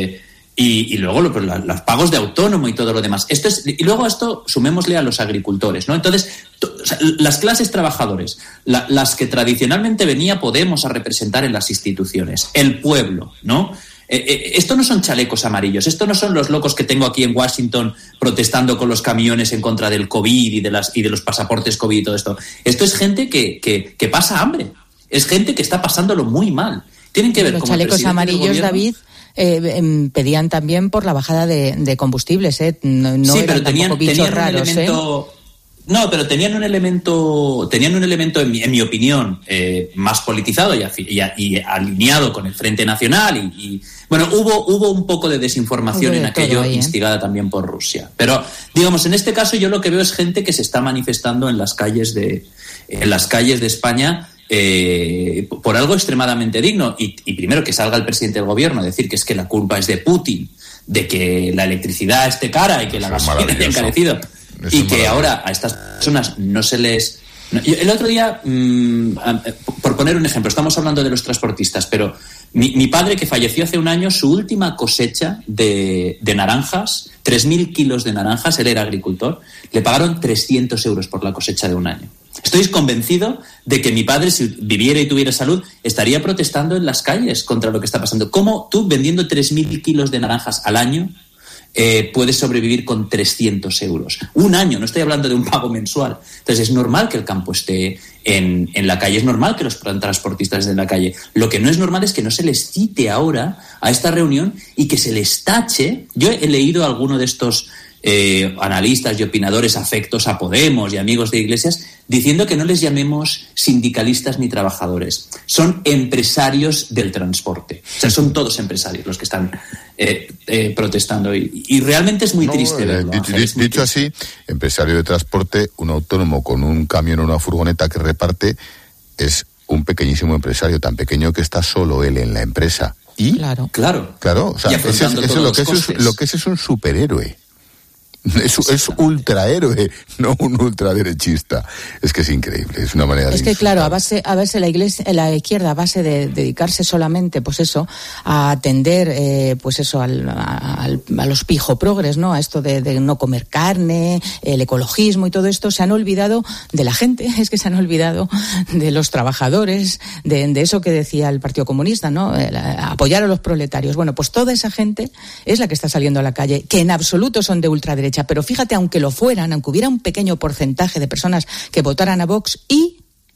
Speaker 17: Y luego los pagos de autónomo y todo lo demás. Y luego a esto sumémosle a los agricultores, ¿no? Entonces, las clases trabajadoras, las que tradicionalmente venía Podemos a representar en las instituciones, el pueblo, ¿no? Esto no son chalecos amarillos, esto no son los locos que tengo aquí en Washington protestando con los camiones en contra del COVID y de los pasaportes COVID y todo esto. Esto es gente que pasa hambre, es gente que está pasándolo muy mal. Tienen que ver
Speaker 18: los
Speaker 17: como
Speaker 18: chalecos amarillos, David, pedían también por la bajada de combustibles, no
Speaker 17: sí,
Speaker 18: eran
Speaker 17: pero
Speaker 18: tampoco bichos raros,
Speaker 17: No, pero tenían un elemento, en mi opinión, más politizado y alineado con el Frente Nacional y bueno, hubo un poco de desinformación en aquello, instigada también por Rusia. Pero, digamos, en este caso yo lo que veo es gente que se está manifestando en las calles de España por algo extremadamente digno. Y primero que salga el presidente del gobierno a decir que es que la culpa es de Putin, de que la electricidad esté cara y que la gasolina haya encarecido. Y que ahora a estas personas no se les... El otro día, por poner un ejemplo, estamos hablando de los transportistas, pero mi padre, que falleció hace un año, su última cosecha de naranjas, 3.000 kilos de naranjas, él era agricultor, le pagaron 300 euros por la cosecha de un año. Estoy convencido de que mi padre, si viviera y tuviera salud, estaría protestando en las calles contra lo que está pasando. ¿Cómo tú, vendiendo 3.000 kilos de naranjas al año, puedes sobrevivir con 300 euros? Un año, no estoy hablando de un pago mensual. Entonces es normal que el campo esté en la calle, es normal que los transportistas estén en la calle. Lo que no es normal es que no se les cite ahora a esta reunión y que se les tache. Yo he leído a alguno de estos analistas y opinadores afectos a Podemos y amigos de Iglesias diciendo que no les llamemos sindicalistas ni trabajadores, son empresarios del transporte, o sea, son todos empresarios los que están protestando y realmente es muy triste verlo.
Speaker 1: Dicho así, empresario de transporte, un autónomo con un camión o una furgoneta que reparte es un pequeñísimo empresario, tan pequeño que está solo él en la empresa. Y
Speaker 17: claro,
Speaker 1: o sea, lo que es un superhéroe. Es ultrahéroe, no un ultraderechista. Es que es increíble, es una manera de...
Speaker 18: Es que claro, a base la izquierda, a base de dedicarse solamente, pues eso, a atender, pues eso, a los pijoprogres, ¿no? A esto de no comer carne, el ecologismo y todo esto, se han olvidado de la gente, es que se han olvidado de los trabajadores, de eso que decía el Partido Comunista, ¿no? Apoyar a los proletarios. Bueno, pues toda esa gente es la que está saliendo a la calle, que en absoluto son de ultraderecha. Pero fíjate, aunque lo fueran, aunque hubiera un pequeño porcentaje de personas que votaran a Vox y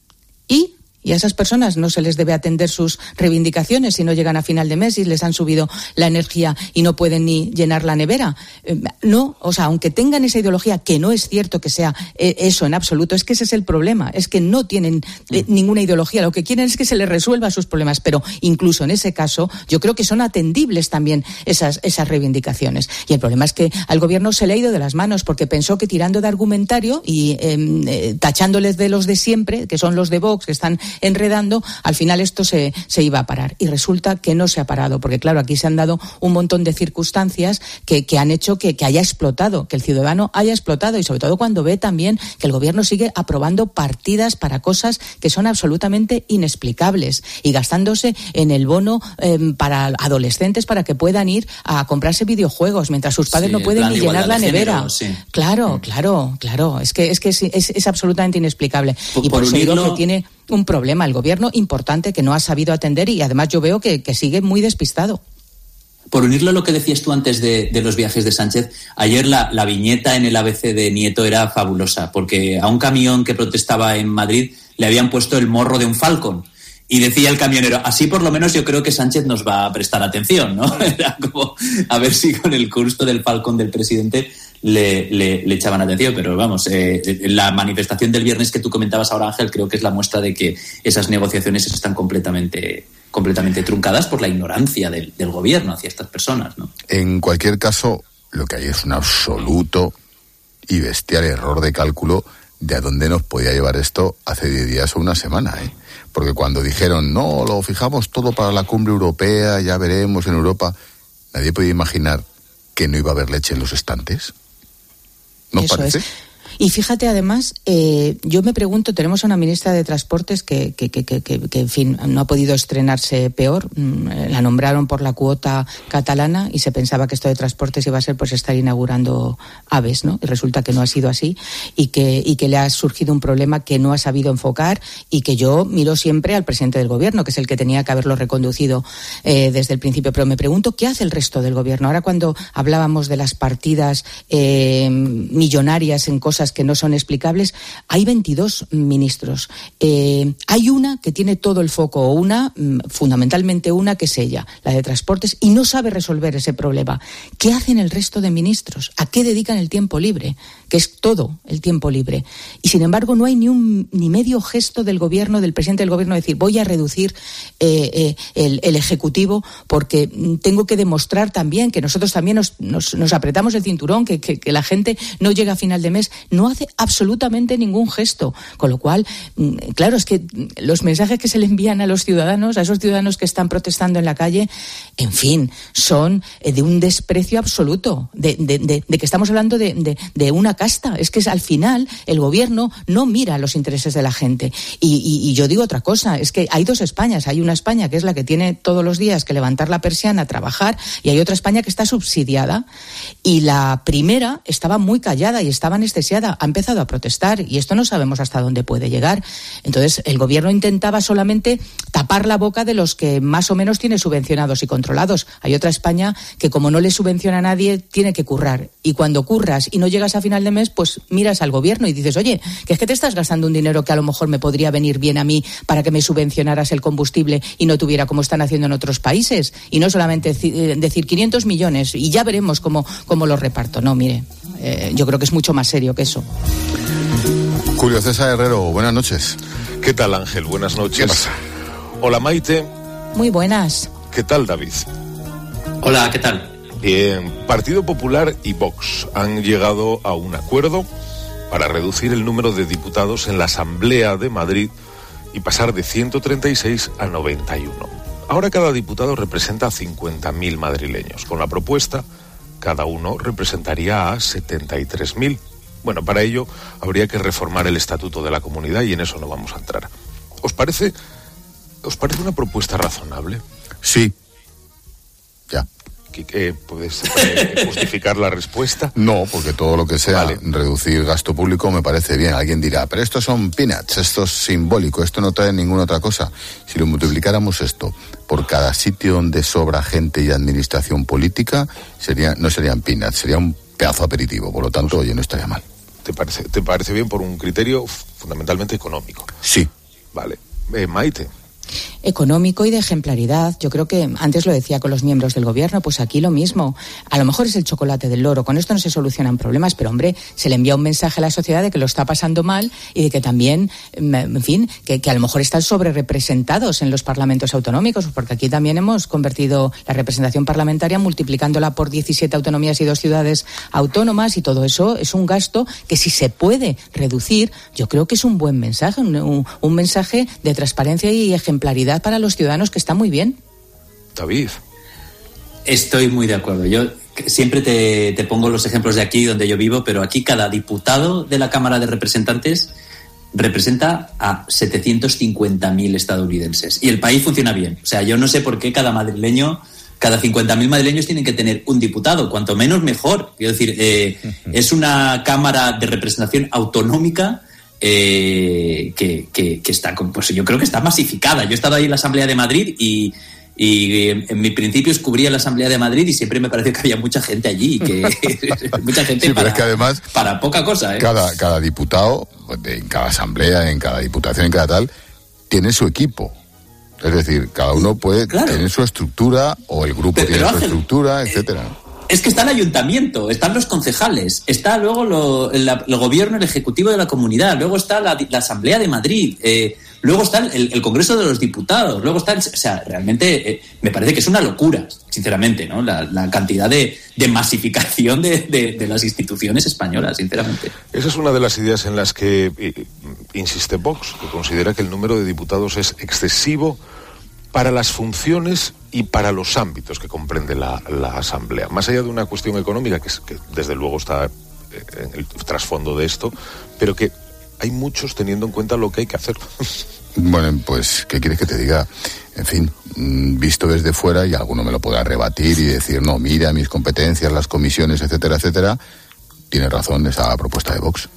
Speaker 18: a esas personas no se les debe atender sus reivindicaciones si no llegan a final de mes y les han subido la energía y no pueden ni llenar la nevera. No, o sea, aunque tengan esa ideología, que no es cierto que sea eso en absoluto, es que ese es el problema, es que no tienen ninguna ideología, lo que quieren es que se les resuelva sus problemas, pero incluso en ese caso yo creo que son atendibles también esas reivindicaciones. Y el problema es que al gobierno se le ha ido de las manos porque pensó que tirando de argumentario y tachándoles de los de siempre, que son los de Vox, que están enredando, al final esto se iba a parar. Y resulta que no se ha parado, porque claro, aquí se han dado un montón de circunstancias que han hecho que haya explotado, que el ciudadano haya explotado, y sobre todo cuando ve también que el gobierno sigue aprobando partidas para cosas que son absolutamente inexplicables y gastándose en el bono para adolescentes para que puedan ir a comprarse videojuegos mientras sus padres no pueden ni llenar la nevera. Claro, es que es absolutamente inexplicable. Y por eso digo que tiene un problema el gobierno importante que no ha sabido atender y además yo veo que sigue muy despistado.
Speaker 17: Por unirlo a lo que decías tú antes de los viajes de Sánchez, ayer la viñeta en el ABC de Nieto era fabulosa, porque a un camión que protestaba en Madrid le habían puesto el morro de un Falcon. Y decía el camionero, así por lo menos yo creo que Sánchez nos va a prestar atención, ¿no? Era como a ver si con el curso del Falcon del presidente le echaban atención, pero vamos, la manifestación del viernes que tú comentabas ahora, Ángel, creo que es la muestra de que esas negociaciones están completamente truncadas por la ignorancia del gobierno hacia estas personas, ¿no?
Speaker 1: En cualquier caso, lo que hay es un absoluto y bestial error de cálculo de a dónde nos podía llevar esto hace 10 días o una semana, ¿eh? Porque cuando dijeron, no, lo fijamos todo para la cumbre europea, ya veremos en Europa, nadie podía imaginar que no iba a haber leche en los estantes. ¿No
Speaker 18: Eso
Speaker 1: parece?
Speaker 18: Es. Y fíjate, además, yo me pregunto, tenemos a una ministra de Transportes que, en fin, no ha podido estrenarse peor. La nombraron por la cuota catalana y se pensaba que esto de transportes iba a ser pues estar inaugurando AVEs, ¿no? Y resulta que no ha sido así y que le ha surgido un problema que no ha sabido enfocar y que yo miro siempre al presidente del gobierno, que es el que tenía que haberlo reconducido desde el principio. Pero me pregunto, ¿qué hace el resto del gobierno? Ahora, cuando hablábamos de las partidas millonarias en cosas que no son explicables, hay 22 ministros. Hay una que tiene todo el foco, o fundamentalmente una, que es ella, la de Transportes, y no sabe resolver ese problema. ¿Qué hacen el resto de ministros? ¿A qué dedican el tiempo libre? Que es todo el tiempo libre. Y sin embargo no hay ni medio gesto del gobierno, del presidente del gobierno, de decir voy a reducir el Ejecutivo porque tengo que demostrar también que nosotros también nos apretamos el cinturón, que la gente no llega a final de mes. No hace absolutamente ningún gesto. Con lo cual, claro, es que los mensajes que se le envían a los ciudadanos, a esos ciudadanos que están protestando en la calle, en fin, son de un desprecio absoluto, de que estamos hablando de una casta. Es que al final el gobierno no mira los intereses de la gente. Y yo digo otra cosa, es que hay dos Españas. Hay una España que es la que tiene todos los días que levantar la persiana, trabajar, y hay otra España que está subsidiada. Y la primera estaba muy callada y estaba anestesiada, ha empezado a protestar y esto no sabemos hasta dónde puede llegar. Entonces el gobierno intentaba solamente tapar la boca de los que más o menos tiene subvencionados y controlados. Hay otra España que, como no le subvenciona a nadie, tiene que currar, y cuando curras y no llegas a final de mes, pues miras al gobierno y dices, oye, que es que te estás gastando un dinero que a lo mejor me podría venir bien a mí para que me subvencionaras el combustible y no tuviera como están haciendo en otros países, y no solamente decir 500 millones y ya veremos cómo lo reparto. No, mire, yo creo que es mucho más serio que eso.
Speaker 1: Julio César Herrero, buenas noches.
Speaker 7: ¿Qué tal, Ángel? Buenas noches.
Speaker 1: ¿Qué pasa?
Speaker 7: Hola, Maite.
Speaker 18: Muy buenas.
Speaker 7: ¿Qué tal, David?
Speaker 17: Hola, ¿qué tal?
Speaker 7: Bien, Partido Popular y Vox han llegado a un acuerdo para reducir el número de diputados en la Asamblea de Madrid y pasar de 136 a 91. Ahora cada diputado representa a 50.000 madrileños. Con la propuesta, cada uno representaría a 73.000. Bueno, para ello habría que reformar el Estatuto de la Comunidad y en eso no vamos a entrar. ¿Os parece una propuesta razonable?
Speaker 1: Sí. Ya.
Speaker 7: ¿Puedes justificar la respuesta?
Speaker 1: No, porque todo lo que sea reducir gasto público me parece bien. Alguien dirá, pero estos son peanuts, esto es simbólico, esto no trae ninguna otra cosa. Si lo multiplicáramos esto por cada sitio donde sobra gente y administración política, no serían peanuts, sería un pedazo aperitivo. Por lo tanto, oye, no estaría mal.
Speaker 7: ¿Te parece bien por un criterio fundamentalmente económico?
Speaker 1: Sí.
Speaker 7: Vale. Maite.
Speaker 18: Económico y de ejemplaridad. Yo creo que antes lo decía con los miembros del gobierno, pues aquí lo mismo. A lo mejor es el chocolate del loro, con esto no se solucionan problemas, pero hombre, se le envía un mensaje a la sociedad de que lo está pasando mal y de que también, en fin, que a lo mejor están sobre representados en los parlamentos autonómicos, porque aquí también hemos convertido la representación parlamentaria multiplicándola por 17 autonomías y 2 ciudades autónomas, y todo eso es un gasto que, si se puede reducir, yo creo que es un buen mensaje, un mensaje de transparencia y ejemplaridad para los ciudadanos, que está muy bien.
Speaker 7: David.
Speaker 17: Estoy muy de acuerdo. Yo siempre te pongo los ejemplos de aquí donde yo vivo, pero aquí cada diputado de la Cámara de Representantes representa a 750.000 estadounidenses. Y el país funciona bien. O sea, yo no sé por qué cada 50.000 madrileños tienen que tener un diputado. Cuanto menos, mejor. Quiero decir, es una Cámara de Representación autonómica que está, pues yo creo que está masificada. Yo he estado ahí en la Asamblea de Madrid y en mis principios cubría la Asamblea de Madrid y siempre me pareció que había mucha gente allí, que mucha gente,
Speaker 1: sí, pero es que además
Speaker 17: para poca cosa, ¿eh?
Speaker 1: Cada diputado, en cada asamblea, en cada diputación, en cada tal, tiene su equipo. Es decir, cada uno puede tener su estructura, o el grupo tiene su estructura, etcétera.
Speaker 17: Es que está el ayuntamiento, están los concejales, está luego el gobierno, el ejecutivo de la comunidad, luego está la Asamblea de Madrid, luego está el Congreso de los Diputados, luego está... o sea, realmente me parece que es una locura, sinceramente, ¿no? La cantidad de masificación de las instituciones españolas, sinceramente.
Speaker 7: Esa es una de las ideas en las que insiste Vox, que considera que el número de diputados es excesivo para las funciones y para los ámbitos que comprende la Asamblea. Más allá de una cuestión económica, que desde luego está en el trasfondo de esto, pero que hay muchos teniendo en cuenta lo que hay que hacer.
Speaker 1: Bueno, pues, ¿qué quieres que te diga? En fin, visto desde fuera, y alguno me lo podrá rebatir y decir, no, mira mis competencias, las comisiones, etcétera, etcétera, tiene razón esa propuesta de Vox.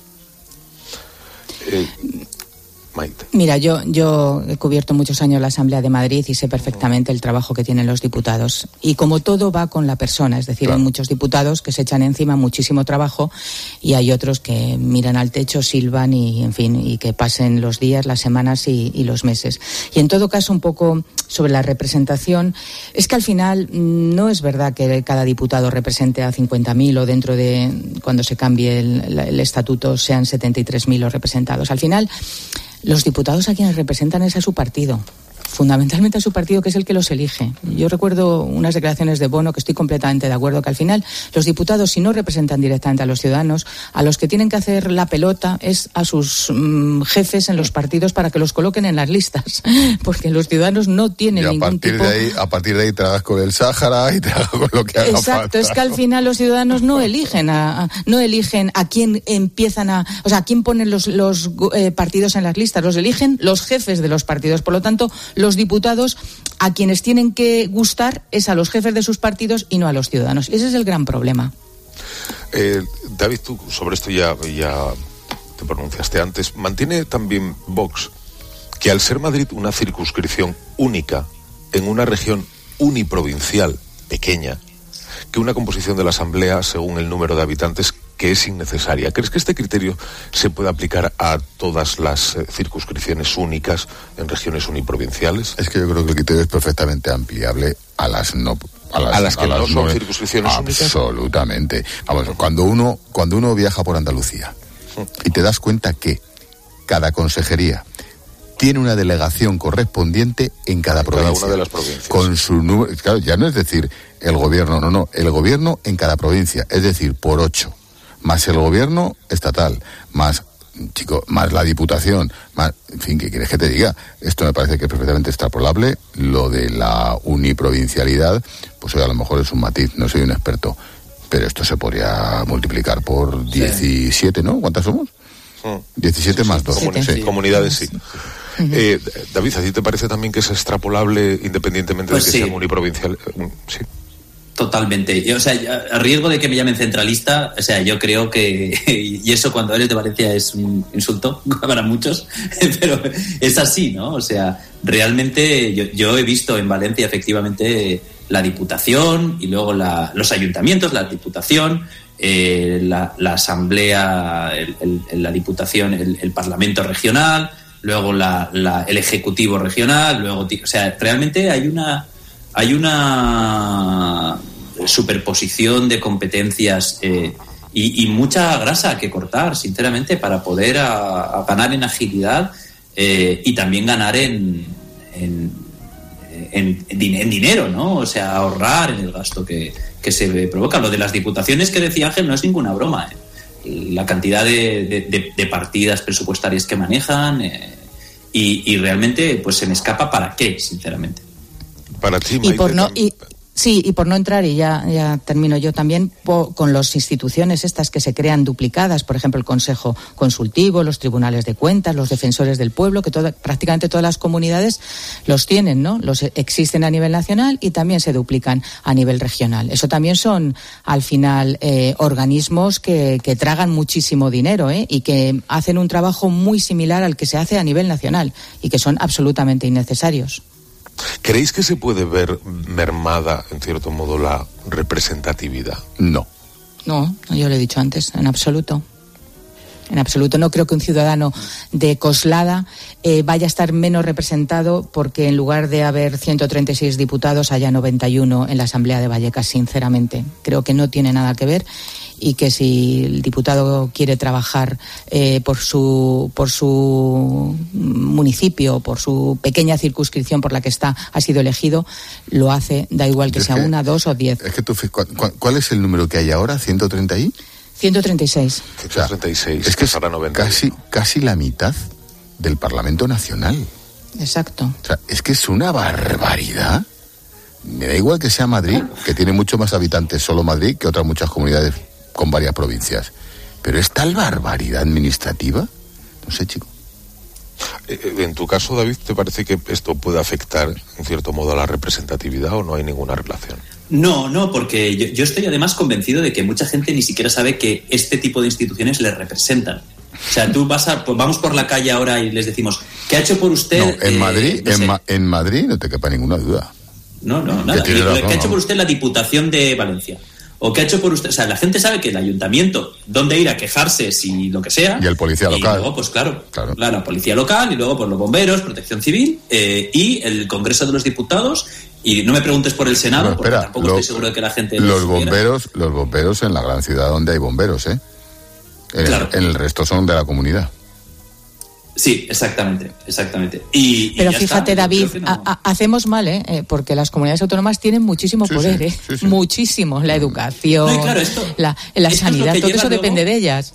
Speaker 7: Maite.
Speaker 18: Mira, yo he cubierto muchos años la Asamblea de Madrid y sé perfectamente el trabajo que tienen los diputados. Y como todo va con la persona, es decir, claro, hay muchos diputados que se echan encima muchísimo trabajo y hay otros que miran al techo, silban y, en fin, y que pasen los días, las semanas y los meses. Y en todo caso, un poco sobre la representación, es que al final no es verdad que cada diputado represente a 50.000 o dentro de, cuando se cambie el estatuto, sean 73.000 los representados. Al final, los diputados a quienes representan es a su partido, fundamentalmente a su partido, que es el que los elige. Yo recuerdo unas declaraciones de Bono que estoy completamente de acuerdo, que al final los diputados, si no representan directamente a los ciudadanos, a los que tienen que hacer la pelota es a sus jefes en los partidos para que los coloquen en las listas, porque los ciudadanos no tienen ningún tipo...
Speaker 1: A partir de ahí te hagas con el Sáhara y te hagas con lo que haga falta.
Speaker 18: Exacto, es que al final los ciudadanos no eligen a quién empiezan a... O sea, a quién ponen los partidos en las listas, los eligen los jefes de los partidos. Por lo tanto, los diputados a quienes tienen que gustar es a los jefes de sus partidos y no a los ciudadanos. Ese es el gran problema.
Speaker 7: David, tú sobre esto ya te pronunciaste antes. ¿Mantiene también Vox que al ser Madrid una circunscripción única en una región uniprovincial pequeña, que una composición de la Asamblea según el número de habitantes que es innecesaria? ¿Crees que este criterio se puede aplicar a todas las circunscripciones únicas en regiones uniprovinciales?
Speaker 1: Es que yo creo que el criterio es perfectamente ampliable a las que
Speaker 7: no son circunscripciones únicas.
Speaker 1: Absolutamente. Vamos, cuando uno viaja por Andalucía y te das cuenta que cada consejería tiene una delegación correspondiente en cada provincia.
Speaker 7: Cada una de las provincias.
Speaker 1: Con su número, claro, ya no es decir el gobierno, no, el gobierno en cada provincia, es decir, por 8. Más el gobierno estatal, más la diputación, más, en fin, ¿qué quieres que te diga? Esto me parece que es perfectamente extrapolable. Lo de la uniprovincialidad, pues hoy a lo mejor es un matiz, no soy un experto, pero esto se podría multiplicar por 17, ¿no? ¿Cuántas somos? 17 más 2.
Speaker 7: Comunidades, sí. David, ¿a ti te parece también que es extrapolable independientemente de que sean uniprovincial? Sí.
Speaker 17: Totalmente. O sea, a riesgo de que me llamen centralista, o sea, yo creo que, y eso cuando eres de Valencia es un insulto para muchos, pero es así, ¿no? O sea, realmente yo he visto en Valencia efectivamente la Diputación y luego los ayuntamientos, la Diputación, la Asamblea, la Diputación, el Parlamento regional, luego el Ejecutivo regional, luego, o sea, realmente hay una superposición de competencias y mucha grasa que cortar, sinceramente, para poder ganar en agilidad y también ganar en dinero, ¿no? O sea, ahorrar en el gasto que se provoca. Lo de las diputaciones que decía Ángel no es ninguna broma. La cantidad de partidas presupuestarias que manejan y realmente pues se me escapa para qué, sinceramente.
Speaker 7: Para ti,
Speaker 18: y por no entrar, y ya termino yo también, con las instituciones estas que se crean duplicadas, por ejemplo el Consejo Consultivo, los Tribunales de Cuentas, los Defensores del Pueblo, que prácticamente todas las comunidades los tienen, ¿no? Los existen a nivel nacional y también se duplican a nivel regional. Eso también son, al final, organismos que tragan muchísimo dinero, y que hacen un trabajo muy similar al que se hace a nivel nacional y que son absolutamente innecesarios.
Speaker 7: ¿Creéis que se puede ver mermada, en cierto modo, la representatividad?
Speaker 1: No.
Speaker 18: No, yo lo he dicho antes, en absoluto. En absoluto. No creo que un ciudadano de Coslada vaya a estar menos representado porque en lugar de haber 136 diputados haya 91 en la Asamblea de Vallecas, sinceramente. Creo que no tiene nada que ver y que si el diputado quiere trabajar por su municipio, por su pequeña circunscripción por la que ha sido elegido, lo hace, da igual que sea una, 2 o 10.
Speaker 1: Es que ¿cuál es el número que hay ahora? ¿130 y?
Speaker 18: 136.
Speaker 7: 136.
Speaker 1: Es que es casi la mitad del Parlamento Nacional.
Speaker 18: Exacto.
Speaker 1: O sea, es que es una barbaridad. Me da igual que sea Madrid, que tiene mucho más habitantes solo Madrid que otras muchas comunidades con varias provincias. Pero es tal barbaridad administrativa. No sé, chico.
Speaker 7: En tu caso, David, ¿te parece que esto puede afectar, en cierto modo, a la representatividad o no hay ninguna relación?
Speaker 17: No, porque yo estoy además convencido de que mucha gente ni siquiera sabe que este tipo de instituciones les representan. O sea, tú vamos por la calle ahora y les decimos, ¿qué ha hecho por usted?
Speaker 1: No, en Madrid, en Madrid no te quepa ninguna duda.
Speaker 17: No, nada. ¿Qué ha hecho por usted la Diputación de Valencia? ¿O qué ha hecho por usted? O sea, la gente sabe que el ayuntamiento, dónde ir a quejarse si lo que sea.
Speaker 1: Y el policía local.
Speaker 17: Y luego, pues claro, la policía local, y luego pues los bomberos, protección civil, y el Congreso de los Diputados. Y no me preguntes por el Senado, porque tampoco estoy seguro de que la gente...
Speaker 1: Los bomberos en la gran ciudad donde hay bomberos, ¿eh?
Speaker 17: Claro.
Speaker 1: En el resto son de la comunidad.
Speaker 17: Sí, exactamente.
Speaker 18: Pero fíjate, David, hacemos mal, porque las comunidades autónomas tienen muchísimo poder, sí. Muchísimo. La educación,
Speaker 17: no, y claro,
Speaker 18: la sanidad, todo eso depende de ellas.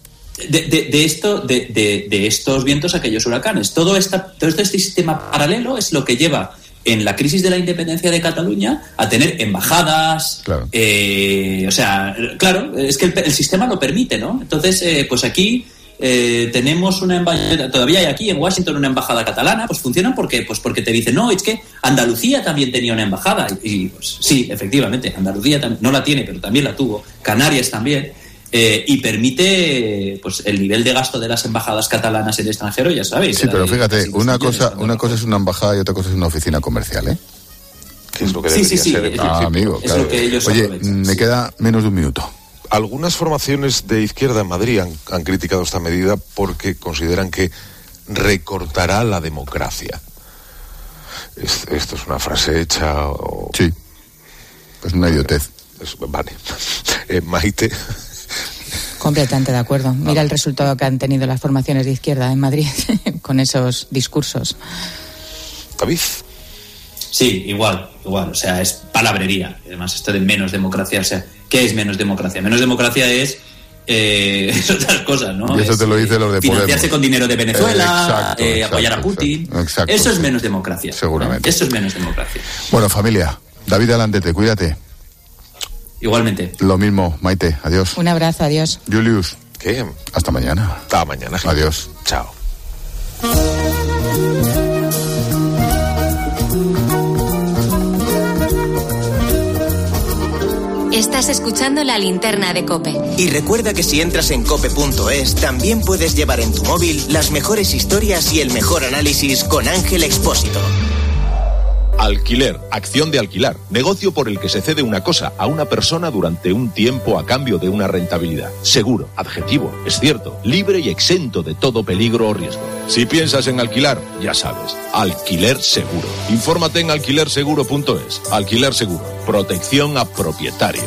Speaker 17: De estos vientos aquellos huracanes. Todo este sistema paralelo es lo que lleva en la crisis de la independencia de Cataluña a tener embajadas.
Speaker 1: Claro.
Speaker 17: O sea, claro, es que el sistema lo permite, ¿no? Entonces, pues aquí tenemos una embajada, todavía hay aquí en Washington una embajada catalana, pues funcionan porque te dicen, no, es que Andalucía también tenía una embajada. Y pues sí, efectivamente, Andalucía no la tiene, pero también la tuvo. Canarias también. Y permite pues el nivel de gasto de las embajadas catalanas en el extranjero, ya sabéis.
Speaker 1: Sí, pero fíjate, una cosa es una embajada y otra cosa es una oficina comercial, ¿eh?
Speaker 7: Que es lo que debería ser.
Speaker 1: Amigo,
Speaker 17: es
Speaker 1: claro.
Speaker 17: lo que ellos
Speaker 1: Oye,
Speaker 17: aprovechan.
Speaker 1: me queda menos de un minuto.
Speaker 7: Algunas formaciones de izquierda en Madrid han criticado esta medida porque consideran que recortará la democracia. ¿Esto es una frase hecha o...?
Speaker 1: Sí, es una idiotez.
Speaker 7: Vale. Maite...
Speaker 18: Completamente de acuerdo. Mira el resultado que han tenido las formaciones de izquierda en Madrid con esos discursos.
Speaker 7: David.
Speaker 17: Sí, igual. O sea, es palabrería. Además, esto de menos democracia, o sea, ¿qué es menos democracia? Menos democracia es otras cosas, ¿no?
Speaker 1: Y eso te lo dicen los de Podemos.
Speaker 17: Financiarse con dinero de Venezuela,
Speaker 1: exacto,
Speaker 17: apoyar a Putin.
Speaker 1: Exacto.
Speaker 17: Eso es menos democracia.
Speaker 1: Seguramente.
Speaker 17: Eso es menos democracia.
Speaker 1: Bueno, familia, David Alandete, cuídate.
Speaker 17: Igualmente.
Speaker 1: Lo mismo, Maite, adiós.
Speaker 18: Un abrazo, adiós.
Speaker 1: Julius.
Speaker 7: ¿Qué?
Speaker 1: Hasta mañana.
Speaker 7: Hasta mañana.
Speaker 1: Adiós.
Speaker 7: Chao.
Speaker 3: Estás escuchando La Linterna de COPE.
Speaker 2: Y recuerda que si entras en cope.es, también puedes llevar en tu móvil las mejores historias y el mejor análisis con Ángel Expósito.
Speaker 8: Alquiler, acción de alquilar, negocio por el que se cede una cosa a una persona durante un tiempo a cambio de una rentabilidad. Seguro, adjetivo, es cierto, libre y exento de todo peligro o riesgo. Si piensas en alquilar, ya sabes, Alquiler Seguro. Infórmate en alquilerseguro.es. Alquiler Seguro, protección a propietarios.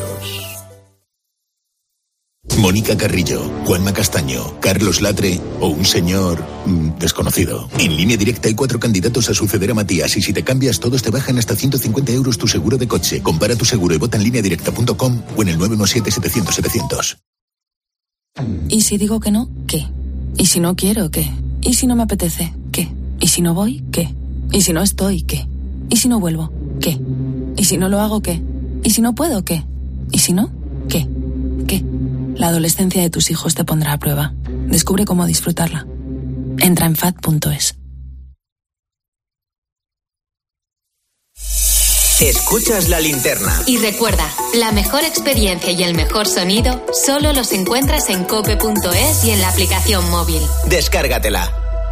Speaker 26: Mónica Carrillo, Juanma Castaño, Carlos Latre o un señor desconocido. En Línea Directa hay 4 candidatos a suceder a Matías y si te cambias todos te bajan hasta 150 euros tu seguro de coche. Compara tu seguro y vota en lineadirecta.com o en el 917-700-700.
Speaker 9: ¿Y si digo que no? ¿Qué? ¿Y si no quiero? ¿Qué? ¿Y si no me apetece? ¿Qué? ¿Y si no voy? ¿Qué? ¿Y si no estoy? ¿Qué? ¿Y si no vuelvo? ¿Qué? ¿Y si no lo hago? ¿Qué? ¿Y si no puedo? ¿Qué? ¿Y si no? ¿Qué? ¿Qué? La adolescencia de tus hijos te pondrá a prueba. Descubre cómo disfrutarla. Entra en FAD.es.
Speaker 2: Escuchas La Linterna.
Speaker 3: Y recuerda, la mejor experiencia y el mejor sonido solo los encuentras en cope.es y en la aplicación móvil.
Speaker 2: Descárgatela.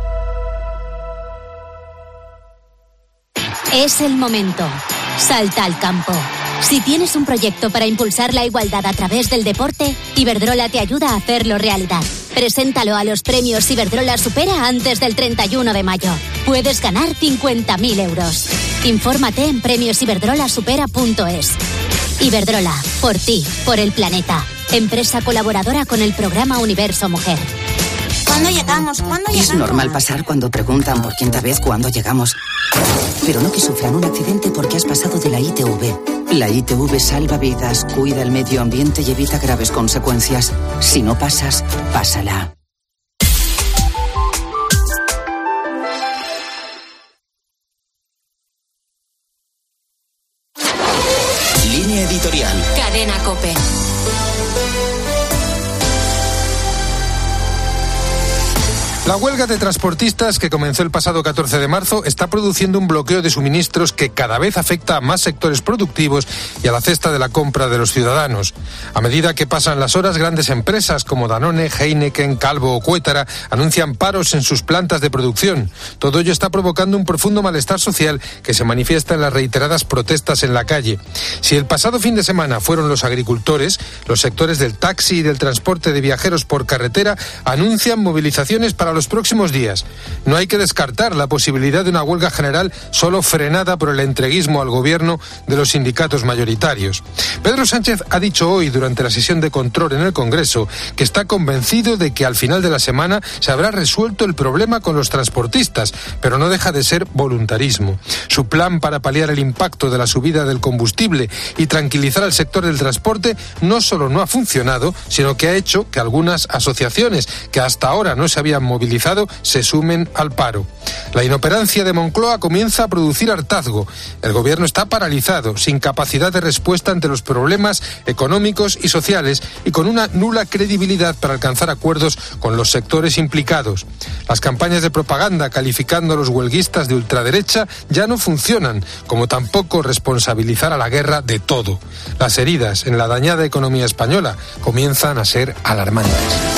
Speaker 10: Es el momento. Salta al campo. Si tienes un proyecto para impulsar la igualdad a través del deporte, Iberdrola te ayuda a hacerlo realidad. Preséntalo a los premios Iberdrola Supera antes del 31 de mayo. Puedes ganar 50.000 euros. Infórmate en premiosiberdrolasupera.es. Iberdrola, por ti, por el planeta. Empresa colaboradora con el programa Universo Mujer.
Speaker 11: ¿Cuándo llegamos? Es normal pasar cuando preguntan por quinta vez cuándo llegamos. Pero no que sufran un accidente porque has pasado de la ITV. La ITV salva vidas, cuida el medio ambiente y evita graves consecuencias. Si no pasas, pásala.
Speaker 2: Línea editorial.
Speaker 3: Cadena COPE.
Speaker 6: La huelga de transportistas que comenzó el pasado 14 de marzo está produciendo un bloqueo de suministros que cada vez afecta a más sectores productivos y a la cesta de la compra de los ciudadanos. A medida que pasan las horas, grandes empresas como Danone, Heineken, Calvo o Cuétara anuncian paros en sus plantas de producción. Todo ello está provocando un profundo malestar social que se manifiesta en las reiteradas protestas en la calle. Si el pasado fin de semana fueron los agricultores, los sectores del taxi y del transporte de viajeros por carretera anuncian movilizaciones para los próximos días. No hay que descartar la posibilidad de una huelga general solo frenada por el entreguismo al gobierno de los sindicatos mayoritarios. Pedro Sánchez ha dicho hoy durante la sesión de control en el Congreso que está convencido de que al final de la semana se habrá resuelto el problema con los transportistas, pero no deja de ser voluntarismo. Su plan para paliar el impacto de la subida del combustible y tranquilizar al sector del transporte no solo no ha funcionado, sino que ha hecho que algunas asociaciones que hasta ahora no se habían movilizado se sumen al paro. La inoperancia de Moncloa comienza a producir hartazgo. El gobierno está paralizado, sin capacidad de respuesta ante los problemas económicos y sociales y con una nula credibilidad para alcanzar acuerdos con los sectores implicados. Las campañas de propaganda calificando a los huelguistas de ultraderecha ya no funcionan, como tampoco responsabilizar a la guerra de todo. Las heridas en la dañada economía española comienzan a ser alarmantes.